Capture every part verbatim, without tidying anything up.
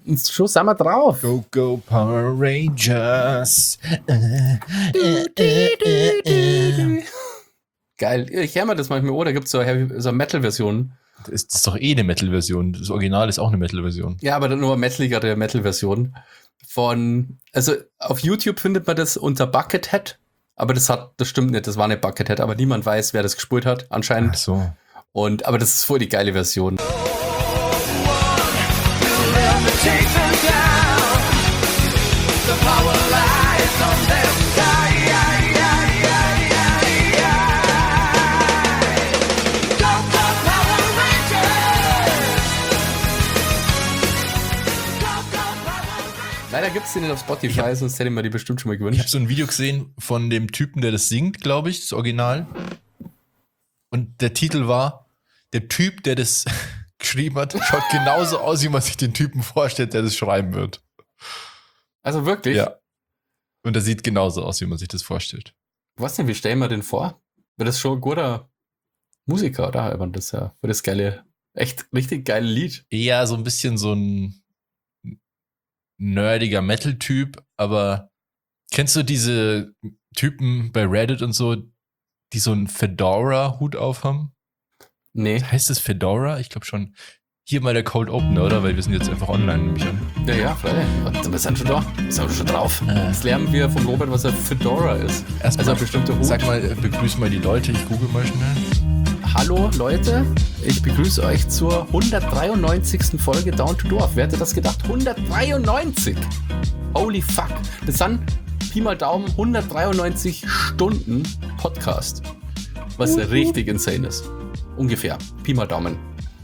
Schon sind wir drauf. Go, go, Power Rangers. Äh, äh, äh, äh, äh. Geil. Ich höre mir das manchmal, oh, da gibt es so, so eine Metal-Version. Das ist, das ist doch eh eine Metal-Version. Das Original ist auch eine Metal-Version. Ja, aber dann nur metaligere Metal-Version. Von, also auf YouTube findet man das unter Buckethead, aber das hat, das stimmt nicht, das war nicht Buckethead, aber niemand weiß, wer das gespielt hat, anscheinend. Ach so. Und, aber das ist voll die geile Version. Leider gibt es den nicht auf Spotify, hab, sonst hätte ich mir die bestimmt schon mal gewünscht. Ich habe so ein Video gesehen von dem Typen, der das singt, glaube ich, das Original. Und der Titel war, der Typ, der das geschrieben hat, schaut genauso aus, wie man sich den Typen vorstellt, der das schreiben wird. Also wirklich? Ja. Und er sieht genauso aus, wie man sich das vorstellt. Was denn, wie stellen wir den vor? Wäre das schon ein guter Musiker, oder? Aber das ja für das geile, echt richtig geile Lied. Eher so ein bisschen so ein nerdiger Metal-Typ, aber kennst du diese Typen bei Reddit und so, die so einen Fedora-Hut aufhaben? Nee. Heißt das Fedora? Ich glaube schon. Hier mal der Cold Opener, oder? Weil wir sind jetzt einfach online, nehme ich an. Ja, ja, freilich. Wir sind schon da. Wir sind schon drauf. Äh. Jetzt lernen wir vom Robert, was ein Fedora ist. Erstmal, also ein bestimmter Hut. Sag mal, begrüß mal die Leute. Ich google mal schnell. Hallo Leute, ich begrüße euch zur hundertdreiundneunzigsten Folge Down to Dorf. Wer hätte das gedacht? hundertdreiundneunzig! Holy fuck! Das sind Pi mal Daumen hundertdreiundneunzig Stunden Podcast. Was uh-huh. richtig insane ist. Ungefähr. Pi mal Daumen.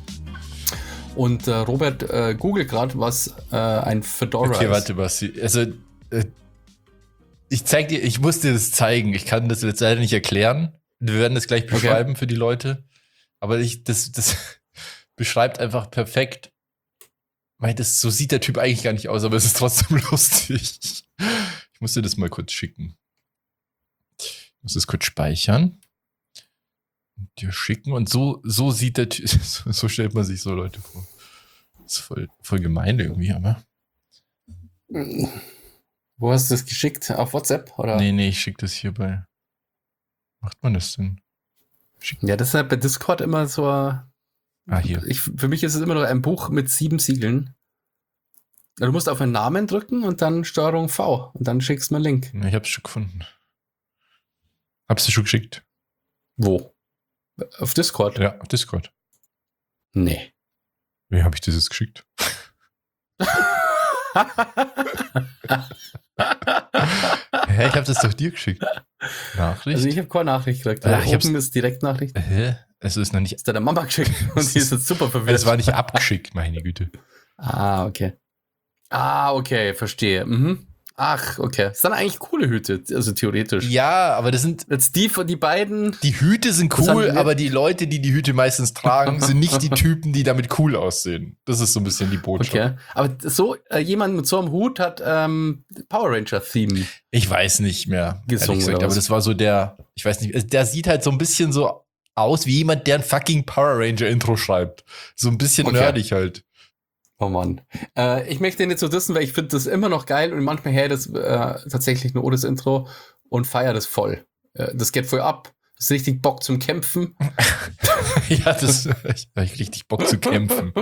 Und äh, Robert äh, googelt gerade, was äh, ein Fedora okay, ist. Okay, warte, Basti. Also, äh, ich zeig dir, ich muss dir das zeigen. Ich kann das jetzt leider nicht erklären. Wir werden das gleich beschreiben okay. für die Leute. Aber ich, das, das beschreibt einfach perfekt. Weil das, so sieht der Typ eigentlich gar nicht aus, aber es ist trotzdem lustig. Ich muss dir das mal kurz schicken. Ich muss das kurz speichern. Und dir schicken. Und so, so sieht der Typ, so stellt man sich so Leute vor. Das ist voll, voll gemein irgendwie, aber. Wo hast du das geschickt? Auf WhatsApp? Oder? Nee, nee, ich schicke das hier bei. Macht man das denn? Schicken. Ja, das ist halt bei Discord immer so. Ah, hier. Ich, für mich ist es immer noch ein Buch mit sieben Siegeln. Du musst auf einen Namen drücken und dann Steuerung V und dann schickst du mir einen Link. Ich hab's schon gefunden. Hab's dir schon geschickt? Wo? Auf Discord? Ja, auf Discord. Nee. Wie habe ich das jetzt geschickt? Hä, ich habe das doch dir geschickt. Nachricht? Also ich habe keine Nachricht gekriegt. Ach, ich Oben ist Direktnachricht. Hä? Es ist noch nicht... Ist deine Mama geschickt und die ist jetzt super verwirrt. Es war nicht abgeschickt, meine Güte. Ah, okay. Ah, okay, verstehe. Mhm. Ach, okay. Das sind eigentlich coole Hüte, also theoretisch. Ja, aber das sind... Jetzt die von die beiden... Die Hüte sind cool, aber die Leute, die die Hüte meistens tragen, sind nicht die Typen, die damit cool aussehen. Das ist so ein bisschen die Botschaft. Okay, aber so, äh, jemand mit so einem Hut hat ähm, Power Ranger-Theme. Ich weiß nicht mehr, gesungen, gesagt, aber das war so der, ich weiß nicht, der sieht halt so ein bisschen so aus wie jemand, der ein fucking Power Ranger-Intro schreibt. So ein bisschen okay. nerdig halt. Oh Mann. Äh, ich möchte nicht so wissen, weil ich finde das immer noch geil und manchmal her das äh, tatsächlich nur das Intro und feiere das voll. Äh, das geht voll ab. Das ist richtig Bock zum Kämpfen. Ja, das ich habe richtig Bock zu kämpfen.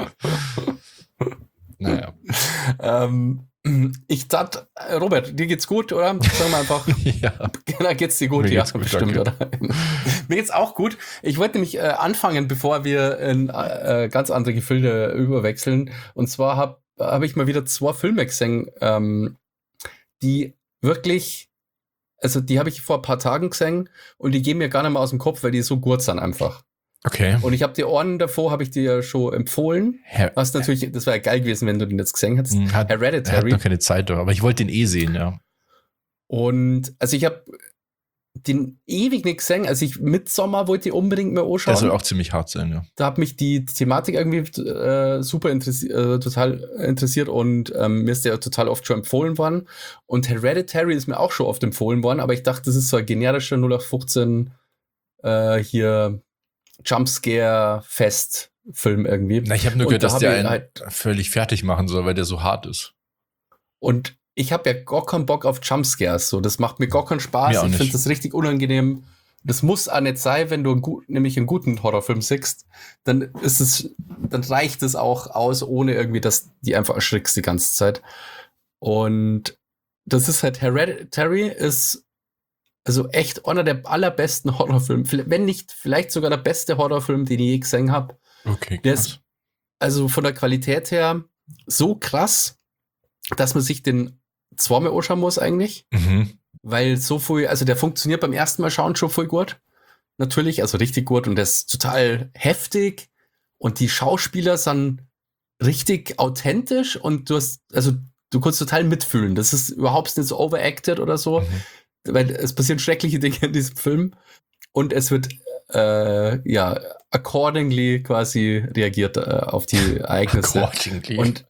Naja. Ähm, ich dachte, Robert, dir geht's gut, oder? Sagen wir einfach. Ja. Da geht's dir gut, Mir ja, geht's gut, bestimmt, danke. oder? Mir geht's auch gut. Ich wollte nämlich äh, anfangen, bevor wir in äh, ganz andere Gefilde überwechseln. Und zwar habe hab ich mal wieder zwei Filme gesehen, ähm, die wirklich, also die habe ich vor ein paar Tagen gesehen und die gehen mir gar nicht mehr aus dem Kopf, weil die so gut sind einfach. Okay. Und ich habe die Ohren davor, habe ich dir ja schon empfohlen. Her- Was natürlich, das wäre ja geil gewesen, wenn du den jetzt gesehen hättest. Hat, Hereditary. Er hat noch keine Zeit, aber ich wollte den eh sehen, ja. Und also ich habe den ewig nicht gesehen. Also ich Midsommar wollte ich unbedingt mal anschauen. Der soll auch ziemlich hart sein, ja. Da hat mich die Thematik irgendwie äh, super interessi- äh, total interessiert und ähm, mir ist der total oft schon empfohlen worden. Und Hereditary ist mir auch schon oft empfohlen worden, aber ich dachte, das ist so ein generischer null acht fünfzehn äh, hier Jumpscare-Fest Film irgendwie. Na, ich habe nur Und gehört, da dass hab der ich einen halt- völlig fertig machen soll, weil der so hart ist. Und ich habe ja gar keinen Bock auf Jumpscares. So, das macht mir gar keinen Spaß. Mir auch Ich nicht. finde das richtig unangenehm. Das muss auch nicht sein, wenn du einen gut, nämlich einen guten Horrorfilm siehst, dann ist es, dann reicht es auch aus, ohne irgendwie, dass die einfach erschrickst die ganze Zeit. Und das ist halt Hereditary ist also echt einer der allerbesten Horrorfilme, wenn nicht vielleicht sogar der beste Horrorfilm, den ich je gesehen habe. Okay, Der krass. ist also von der Qualität her so krass, dass man sich den zweimal anschauen muss eigentlich. Mhm. Weil so viel, also der funktioniert beim ersten Mal schauen schon voll gut. Natürlich, also richtig gut und der ist total heftig und die Schauspieler sind richtig authentisch und du hast, also du kannst total mitfühlen. Das ist überhaupt nicht so overacted oder so, Mhm. weil es passieren schreckliche Dinge in diesem Film und es wird, äh, ja, accordingly quasi reagiert äh, auf die Ereignisse. Accordingly. Und,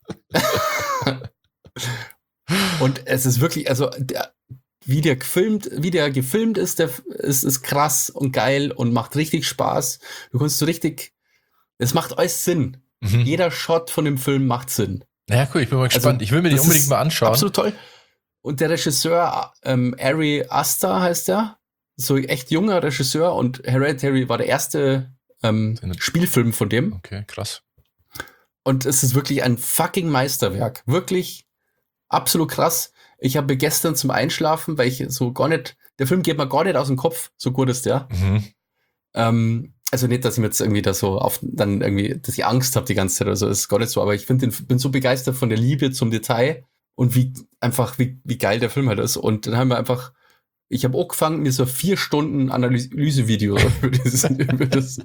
und es ist wirklich, also der, wie der gefilmt, wie der gefilmt ist, der ist, ist krass und geil und macht richtig Spaß. Du kannst so richtig, es macht alles Sinn. Mhm. Jeder Shot von dem Film macht Sinn. Ja, cool, ich bin mal gespannt. ich will mir den das unbedingt ist mal anschauen. Absolut toll. Und der Regisseur, ähm, Ari Aster heißt der, so echt junger Regisseur und Hereditary war der erste ähm, Spielfilm von dem. Okay, krass. Und es ist wirklich ein fucking Meisterwerk. Wirklich absolut krass. Ich habe gestern zum Einschlafen, weil ich so gar nicht, der Film geht mir gar nicht aus dem Kopf, so gut ist der. Mhm. Ähm, also nicht, dass ich mir jetzt irgendwie da so auf, dann irgendwie, dass ich Angst habe die ganze Zeit oder so, ist gar nicht so, aber ich finde den, bin so begeistert von der Liebe zum Detail und wie einfach, wie, wie geil der Film halt ist. Und dann haben wir einfach, ich habe angefangen, mir so vier Stunden Analysevideo über das, über das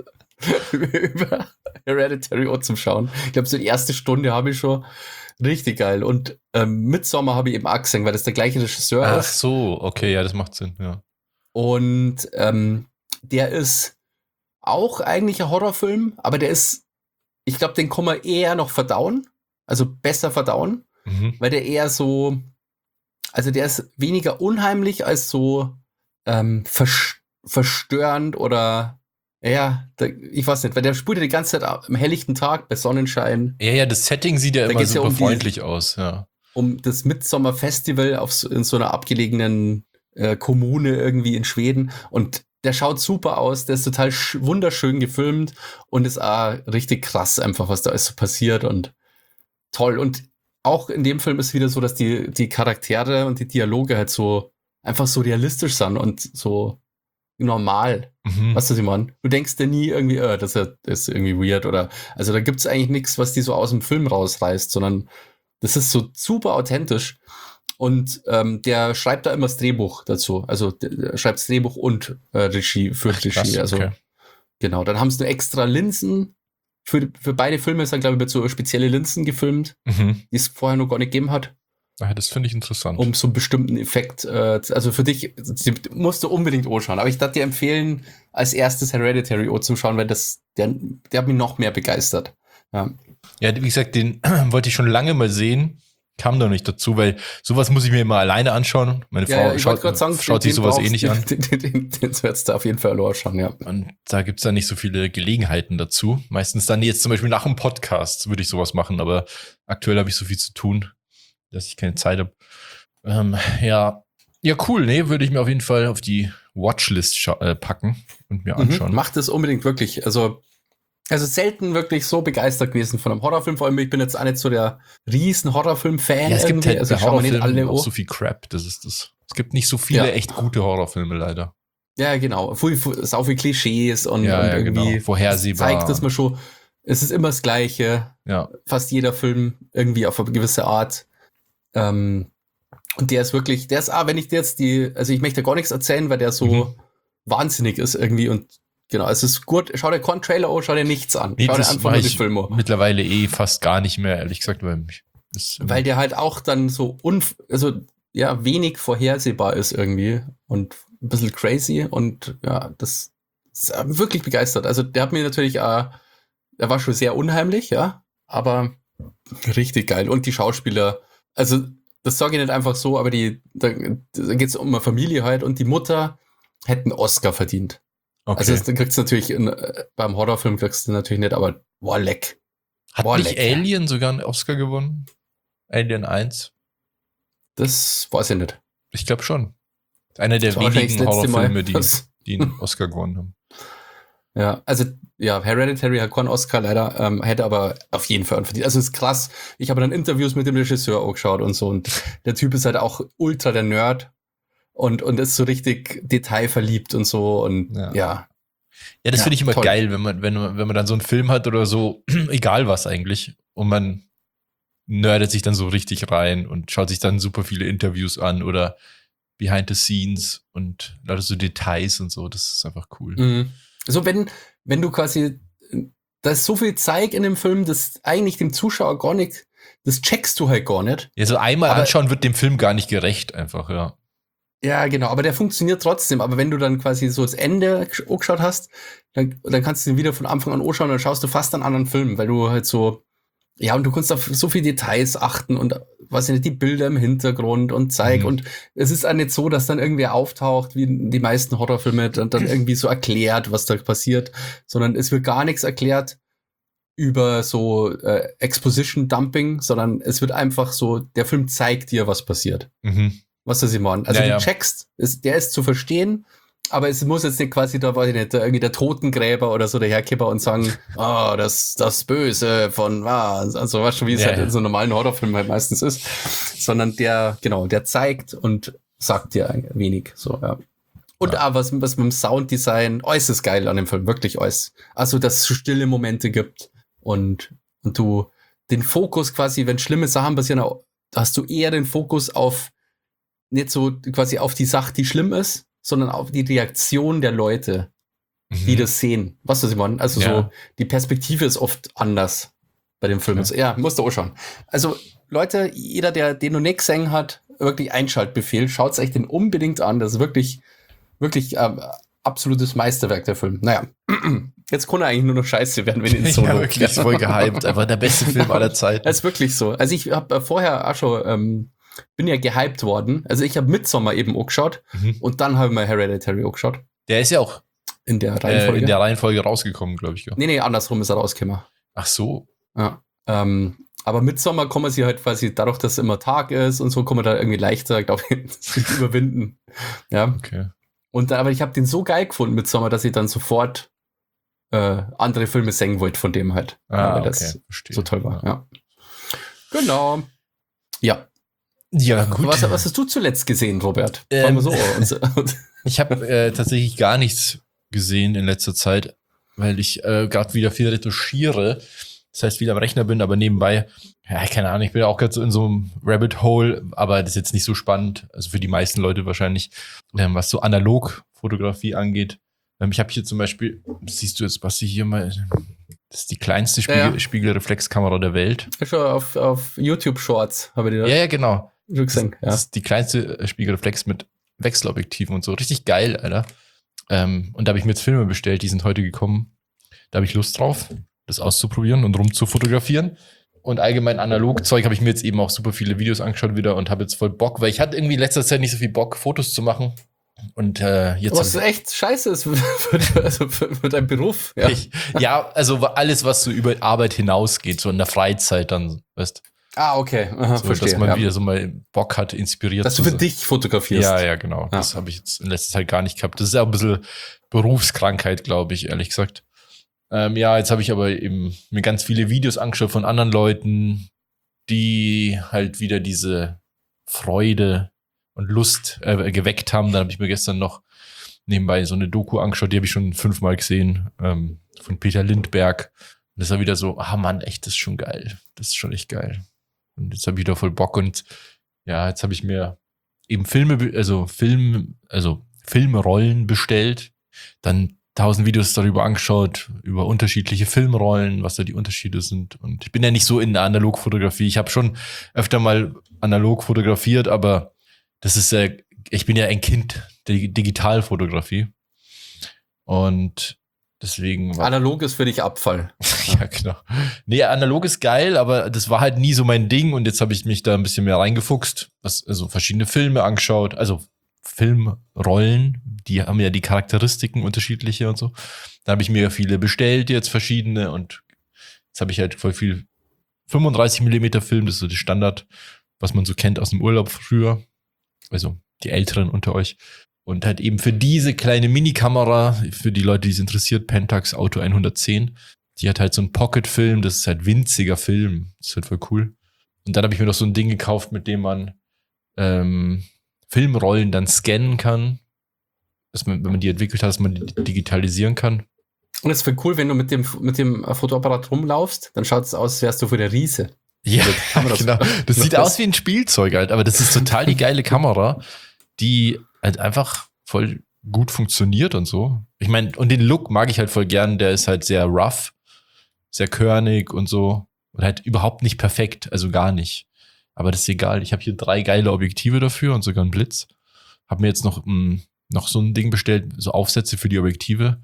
über Hereditary auch zum Schauen. Ich glaube, so die erste Stunde habe ich schon richtig geil. Und ähm, Midsommar habe ich eben auch gesehen, weil das der gleiche Regisseur Ach ist. so, okay, ja, das macht Sinn, ja. Und ähm, der ist auch eigentlich ein Horrorfilm, aber der ist, ich glaube, den kann man eher noch verdauen, also besser verdauen, Mhm. weil der eher so, also der ist weniger unheimlich als so ähm, vers- verstörend oder ja, da, ich weiß nicht, weil der spielt ja die ganze Zeit am helllichten Tag bei Sonnenschein Ja, ja, das Setting sieht ja Da immer geht's ja super um die- freundlich aus, ja. um das Midsommer-Festival auf so, in so einer abgelegenen äh, Kommune irgendwie in Schweden und der schaut super aus, der ist total sch- wunderschön gefilmt und ist auch richtig krass einfach, was da alles so passiert und toll. Und auch in dem Film ist wieder so, dass die, die Charaktere und die Dialoge halt so einfach so realistisch sind und so normal. Mhm. Weißt du, was ich meine? Du denkst dir nie irgendwie, äh, das ist das ist irgendwie weird oder, also da gibt's eigentlich nichts, was die so aus dem Film rausreißt, sondern das ist so super authentisch. Und ähm, der schreibt da immer das Drehbuch dazu. Also der, der schreibt das Drehbuch und äh, Regie für Regie. Krass, also okay. genau. Dann haben sie nur extra Linsen. Für, für beide Filme ist dann, glaube ich, mit so spezielle Linsen gefilmt, Mhm. die es vorher noch gar nicht gegeben hat, Ja, das finde ich interessant. um so einen bestimmten Effekt. Äh, zu- also für dich die musst du unbedingt anschauen. Aber ich darf dir empfehlen, als erstes Hereditary zu schauen, weil das, der, der hat mich noch mehr begeistert. Ja. Ja, wie gesagt, den wollte ich schon lange mal sehen, kam da nicht dazu, weil sowas muss ich mir immer alleine anschauen. Meine Ja, Frau ja, ich wollte schaut, gerade sagen, schaut sich den sowas eh brauchst- nicht an. Den, den, den, den sollst du auf jeden Fall allein schauen, ja. Und da gibt's dann nicht so viele Gelegenheiten dazu. Meistens dann jetzt zum Beispiel nach dem Podcast würde ich sowas machen, aber aktuell habe ich so viel zu tun, dass ich keine Zeit habe. Ähm, ja, ja, cool, nee, würde ich mir auf jeden Fall auf die Watchlist scha- äh, packen und mir anschauen. Mhm, macht es unbedingt wirklich. Also, also selten wirklich so begeistert gewesen von einem Horrorfilm. Vor allem, ich bin jetzt auch nicht so der riesen Horrorfilm-Fan. Ja, es gibt irgendwie. halt also bei schauen wir nicht Horrorfilmen alle auch an. so viel Crap, das ist das. Es gibt nicht so viele Ja. echt gute Horrorfilme leider. Ja, genau. Viel, viel, sau viel Klischees und, Ja, und ja, irgendwie genau. Vorhersehbar. Das zeigt, dass man schon, es ist immer das Gleiche. Ja, Fast jeder Film irgendwie auf eine gewisse Art. Ähm, und der ist wirklich, der ist, ah, wenn ich dir jetzt die, also ich möchte gar nichts erzählen, weil der so Mhm. wahnsinnig ist irgendwie und genau, es ist gut, schau dir keinen Trailer an, schau dir nichts an. nee, schau dir das einfach mache nur die ich Filme an. mittlerweile eh fast gar nicht mehr, ehrlich gesagt, weil mich das Weil der halt auch dann so unf also ja, wenig vorhersehbar ist irgendwie und ein bisschen crazy und ja, das ist wirklich begeistert. Also der hat mir natürlich, äh, der war schon sehr unheimlich, ja, aber richtig geil. Und die Schauspieler, also das sage ich nicht einfach so, aber die, da, da geht es um eine Familie halt und die Mutter hätte einen Oscar verdient. Okay. Also, das kriegst du natürlich, in, beim Horrorfilm kriegst du natürlich nicht, aber boah, leck. Hat boah, nicht leck, Alien sogar einen Oscar gewonnen? Alien eins? Das weiß ich nicht. Ich glaube schon. Einer der Das war wahrscheinlich wenigen das letzte Mal, Horrorfilme, die, das- die einen Oscar gewonnen haben. Ja, also, ja, Hereditary hat keinen Oscar leider, ähm, hätte aber auf jeden Fall einen verdient. Also, ist krass. Ich habe dann Interviews mit dem Regisseur auch geschaut und so, und der Typ ist halt auch ultra der Nerd und, und ist so richtig detailverliebt und so, und Ja. ja. Ja, das Ja, finde ich immer toll. geil, wenn man, wenn, man, wenn man dann so einen Film hat oder so, egal was eigentlich, und man nerdet sich dann so richtig rein und schaut sich dann super viele Interviews an oder Behind the Scenes und lauter so Details und so. Das ist einfach cool. Mhm. So, wenn, wenn du quasi, da ist so viel Zeug in dem Film, das eigentlich dem Zuschauer gar nicht, das checkst du halt gar nicht. Ja, so einmal Aber- anschauen wird dem Film gar nicht gerecht, einfach, ja. Ja, genau, aber der funktioniert trotzdem. Aber wenn du dann quasi so das Ende gesch- angeschaut hast, dann, dann kannst du ihn wieder von Anfang an anschauen und dann schaust du fast einen anderen Film, weil du halt so, ja, und du kannst auf so viele Details achten und, weiß ich nicht, die Bilder im Hintergrund und Zeig. Mhm. Und es ist auch nicht so, dass dann irgendwer auftaucht, wie in die meisten Horrorfilme, dann, dann irgendwie so erklärt, was da passiert, sondern es wird gar nichts erklärt über so äh, Exposition-Dumping, sondern es wird einfach so, der Film zeigt dir, was passiert. Mhm. Was das ich meine? Also Ja, du ja. checkst, ist, der ist zu verstehen, aber es muss jetzt nicht quasi da, weiß ich nicht, irgendwie der Totengräber oder so daherkippen und sagen, ah, das, das Böse von, ah, also weißt du, wie es Ja, halt ja. in so einem normalen Horrorfilm halt meistens ist, sondern der, genau, der zeigt und sagt dir ein wenig, so, ja. Und Ja. auch was, was mit dem Sounddesign äußerst geil an dem Film, wirklich äußerst. Also, dass es so stille Momente gibt und, und du den Fokus quasi, wenn schlimme Sachen passieren, auch- hast du eher den Fokus auf nicht so quasi auf die Sache, die schlimm ist, sondern auf die Reaktion der Leute, die Mhm. das sehen. Was das ich meine? Also Ja. so, die Perspektive ist oft anders bei dem Film. Okay. Ja, musst du auch schauen. Also Leute, jeder, der den noch nicht gesehen hat, wirklich Einschaltbefehl, schaut euch den unbedingt an. Das ist wirklich, wirklich ähm, absolutes Meisterwerk, der Film. Naja, jetzt kann er eigentlich nur noch scheiße werden, wenn ihn so Ja, lobt. wirklich, ist voll gehypt. Einfach der beste Film aller Zeiten. Das ist wirklich so. Also ich habe äh, vorher auch schon, ähm, bin ja gehypt worden. Also ich habe Midsommar eben auch geschaut Mhm. und dann habe ich mal Hereditary auch geschaut. Der ist ja auch In der äh, Reihenfolge. in der Reihenfolge rausgekommen, glaube ich. Ja. nee, nee, andersrum ist er rausgekommen. Ach so. Ja. Ähm, aber Midsommar kann man sie halt quasi, dadurch, dass es immer Tag ist und so, kann man da irgendwie leichter, glaube ich, sich überwinden. Ja. Okay. Und aber ich habe den so geil gefunden, Midsommar, dass ich dann sofort äh, andere Filme singen wollte von dem halt. Ah, weil okay. das Verstehe. so toll war. Ja. Genau. Ja. Ja, gut. Was, was hast du zuletzt gesehen, Robert? Ähm, Fangen wir so an. Und- Ich habe äh, tatsächlich gar nichts gesehen in letzter Zeit, weil ich äh, gerade wieder viel retuschiere. Das heißt, viel am Rechner bin, aber nebenbei, ja, keine Ahnung, ich bin ja auch gerade so in so einem Rabbit Hole, aber das ist jetzt nicht so spannend, also für die meisten Leute wahrscheinlich, ähm, was so Analogfotografie angeht. Ähm, ich habe hier zum Beispiel, siehst du jetzt, was ich hier mal, das ist die kleinste Spiegel, Ja, ja. Spiegelreflexkamera der Welt. Schon auf, auf YouTube Shorts habe ich dir Ja, ja, genau. schon gesehen. Das Ja. ist die kleinste Spiegelreflex mit Wechselobjektiven und so. Richtig geil, Alter. Ähm, und da habe ich mir jetzt Filme bestellt, die sind heute gekommen. Da habe ich Lust drauf, das auszuprobieren und rumzufotografieren. Und allgemein Analogzeug habe ich mir jetzt eben auch super viele Videos angeschaut wieder und habe jetzt voll Bock, weil ich hatte irgendwie in letzter Zeit nicht so viel Bock, Fotos zu machen. Und äh, jetzt Was hab echt scheiße ist für, für, also für, für deinen Beruf. Ja. ich, ja, also alles, was so über Arbeit hinausgeht, so in der Freizeit dann, weißt Ah, okay. Aha, so, verstehe. dass man ja. wieder so mal Bock hat, inspiriert Dass zu du für sein. dich fotografierst. Ja, ja, genau. Ja. Das habe ich jetzt in letzter Zeit gar nicht gehabt. Das ist ja ein bisschen Berufskrankheit, glaube ich, ehrlich gesagt. Ähm, ja, jetzt habe ich aber eben mir ganz viele Videos angeschaut von anderen Leuten, die halt wieder diese Freude und Lust äh, geweckt haben. Dann habe ich mir gestern noch nebenbei so eine Doku angeschaut, die habe ich schon fünfmal gesehen, ähm, von Peter Lindbergh. Und das war wieder so, ah Mann, echt, das ist schon geil. Das ist schon echt geil. Und jetzt habe ich wieder voll Bock und ja, jetzt habe ich mir eben Filme, be- also Film, also Filmrollen bestellt, dann tausend Videos darüber angeschaut, über unterschiedliche Filmrollen, was da die Unterschiede sind. Und ich bin ja nicht so in der Analogfotografie. Ich habe schon öfter mal analog fotografiert, aber das ist ja, ich bin ja ein Kind der Digitalfotografie. Und deswegen war Analog ist für dich Abfall. ja, genau. Nee, analog ist geil, aber das war halt nie so mein Ding und jetzt habe ich mich da ein bisschen mehr reingefuchst, was, also verschiedene Filme angeschaut, also Filmrollen, die haben ja die Charakteristiken unterschiedliche und so. Da habe ich mir viele bestellt, jetzt verschiedene und jetzt habe ich halt voll viel fünfunddreißig Millimeter Film, das ist so der Standard, was man so kennt aus dem Urlaub früher. Also die Älteren unter euch. Und halt eben für diese kleine Mini-Kamera, für die Leute, die es interessiert, Pentax Auto hundertzehn, die hat halt so einen Pocket-Film, das ist halt winziger Film. Das ist halt voll cool. Und dann habe ich mir noch so ein Ding gekauft, mit dem man ähm, Filmrollen dann scannen kann. Dass man, wenn man die entwickelt hat, dass man die digitalisieren kann. Und es ist voll cool, wenn du mit dem, mit dem Fotoapparat rumlaufst, dann schaut es aus, als wärst du vor der Riese. Ja, das genau. Das sieht aus wie ein Spielzeug halt, aber das ist total die geile Kamera, die halt einfach voll gut funktioniert und so. Ich meine, und den Look mag ich halt voll gern, der ist halt sehr rough, sehr körnig und so. Und halt überhaupt nicht perfekt, also gar nicht. Aber das ist egal. Ich habe hier drei geile Objektive dafür und sogar einen Blitz. Habe mir jetzt noch, mh, noch so ein Ding bestellt, so Aufsätze für die Objektive.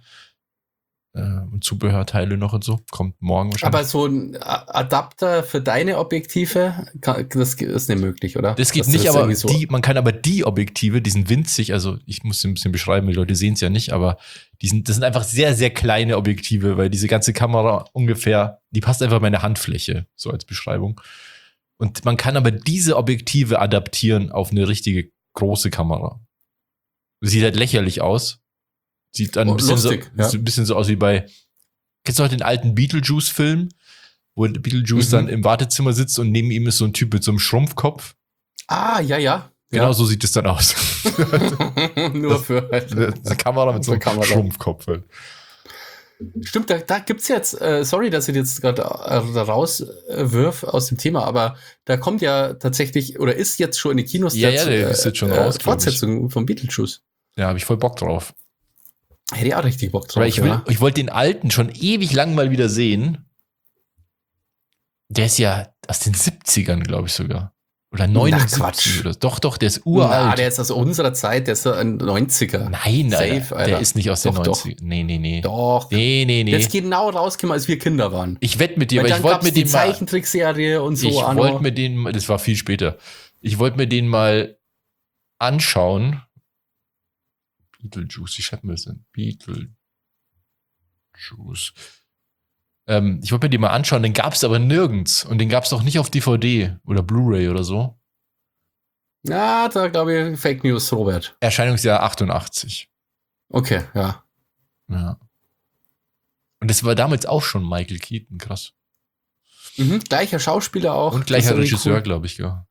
Und Zubehörteile noch und so. Kommt morgen wahrscheinlich. Aber so ein Adapter für deine Objektive, das ist nicht möglich, oder? Das geht Dass nicht, das aber so die, man kann aber die Objektive, die sind winzig, also ich muss sie ein bisschen beschreiben, die Leute sehen es ja nicht, aber die sind, das sind einfach sehr, sehr kleine Objektive, weil diese ganze Kamera ungefähr, die passt einfach in meine Handfläche, so als Beschreibung. Und man kann aber diese Objektive adaptieren auf eine richtige große Kamera. Das sieht halt lächerlich aus. Sieht dann ein bisschen, lustig, so, ja. so, ein bisschen so aus wie bei, kennst du noch den alten Beetlejuice-Film, wo Beetlejuice mhm. dann im Wartezimmer sitzt und neben ihm ist so ein Typ mit so einem Schrumpfkopf? Ah, ja, ja. Genau ja. so sieht es dann aus. Nur für halt. Eine Kamera mit so einem Kamera. Schrumpfkopf halt. Stimmt, da, da gibt's jetzt, äh, sorry, dass ich jetzt gerade äh, rauswirf äh, aus dem Thema, aber da kommt ja tatsächlich, oder ist jetzt schon in den Kinos ja, ja, der ist jetzt schon raus, äh, Fortsetzung von Beetlejuice. Ja, habe ich voll Bock drauf. Hätte ich auch richtig Bock drauf. Weil ich, ja. ich wollte den alten schon ewig lang mal wieder sehen. Der ist ja aus den siebzigern, glaube ich sogar. Oder neunundsiebzig oder so. Doch, doch, der ist uralt. Na, der ist aus unserer Zeit, der ist ein neunziger. Nein, nein, der ist nicht aus den neunzigern. Nee, nee, nee. Doch. Nee, nee, nee. Der ist genau rausgekommen, als wir Kinder waren. Ich wette mit dir, weil ich wollte mir den die mal... Zeichentrickserie und so. Ich wollte mir den, das war viel später. Ich wollte mir den mal anschauen. Beetlejuice, ich schreibe mir das denn. Beetlejuice. Ähm, ich wollte mir den mal anschauen, den gab es aber nirgends. Und den gab es auch nicht auf D V D oder Blu-ray oder so. Ja, da glaube ich Fake News, Robert. Erscheinungsjahr achtundachtzig. Okay, ja. Ja. Und das war damals auch schon Michael Keaton, krass. Mhm, gleicher Schauspieler auch. Und gleicher Regisseur, cool. glaube ich, ja.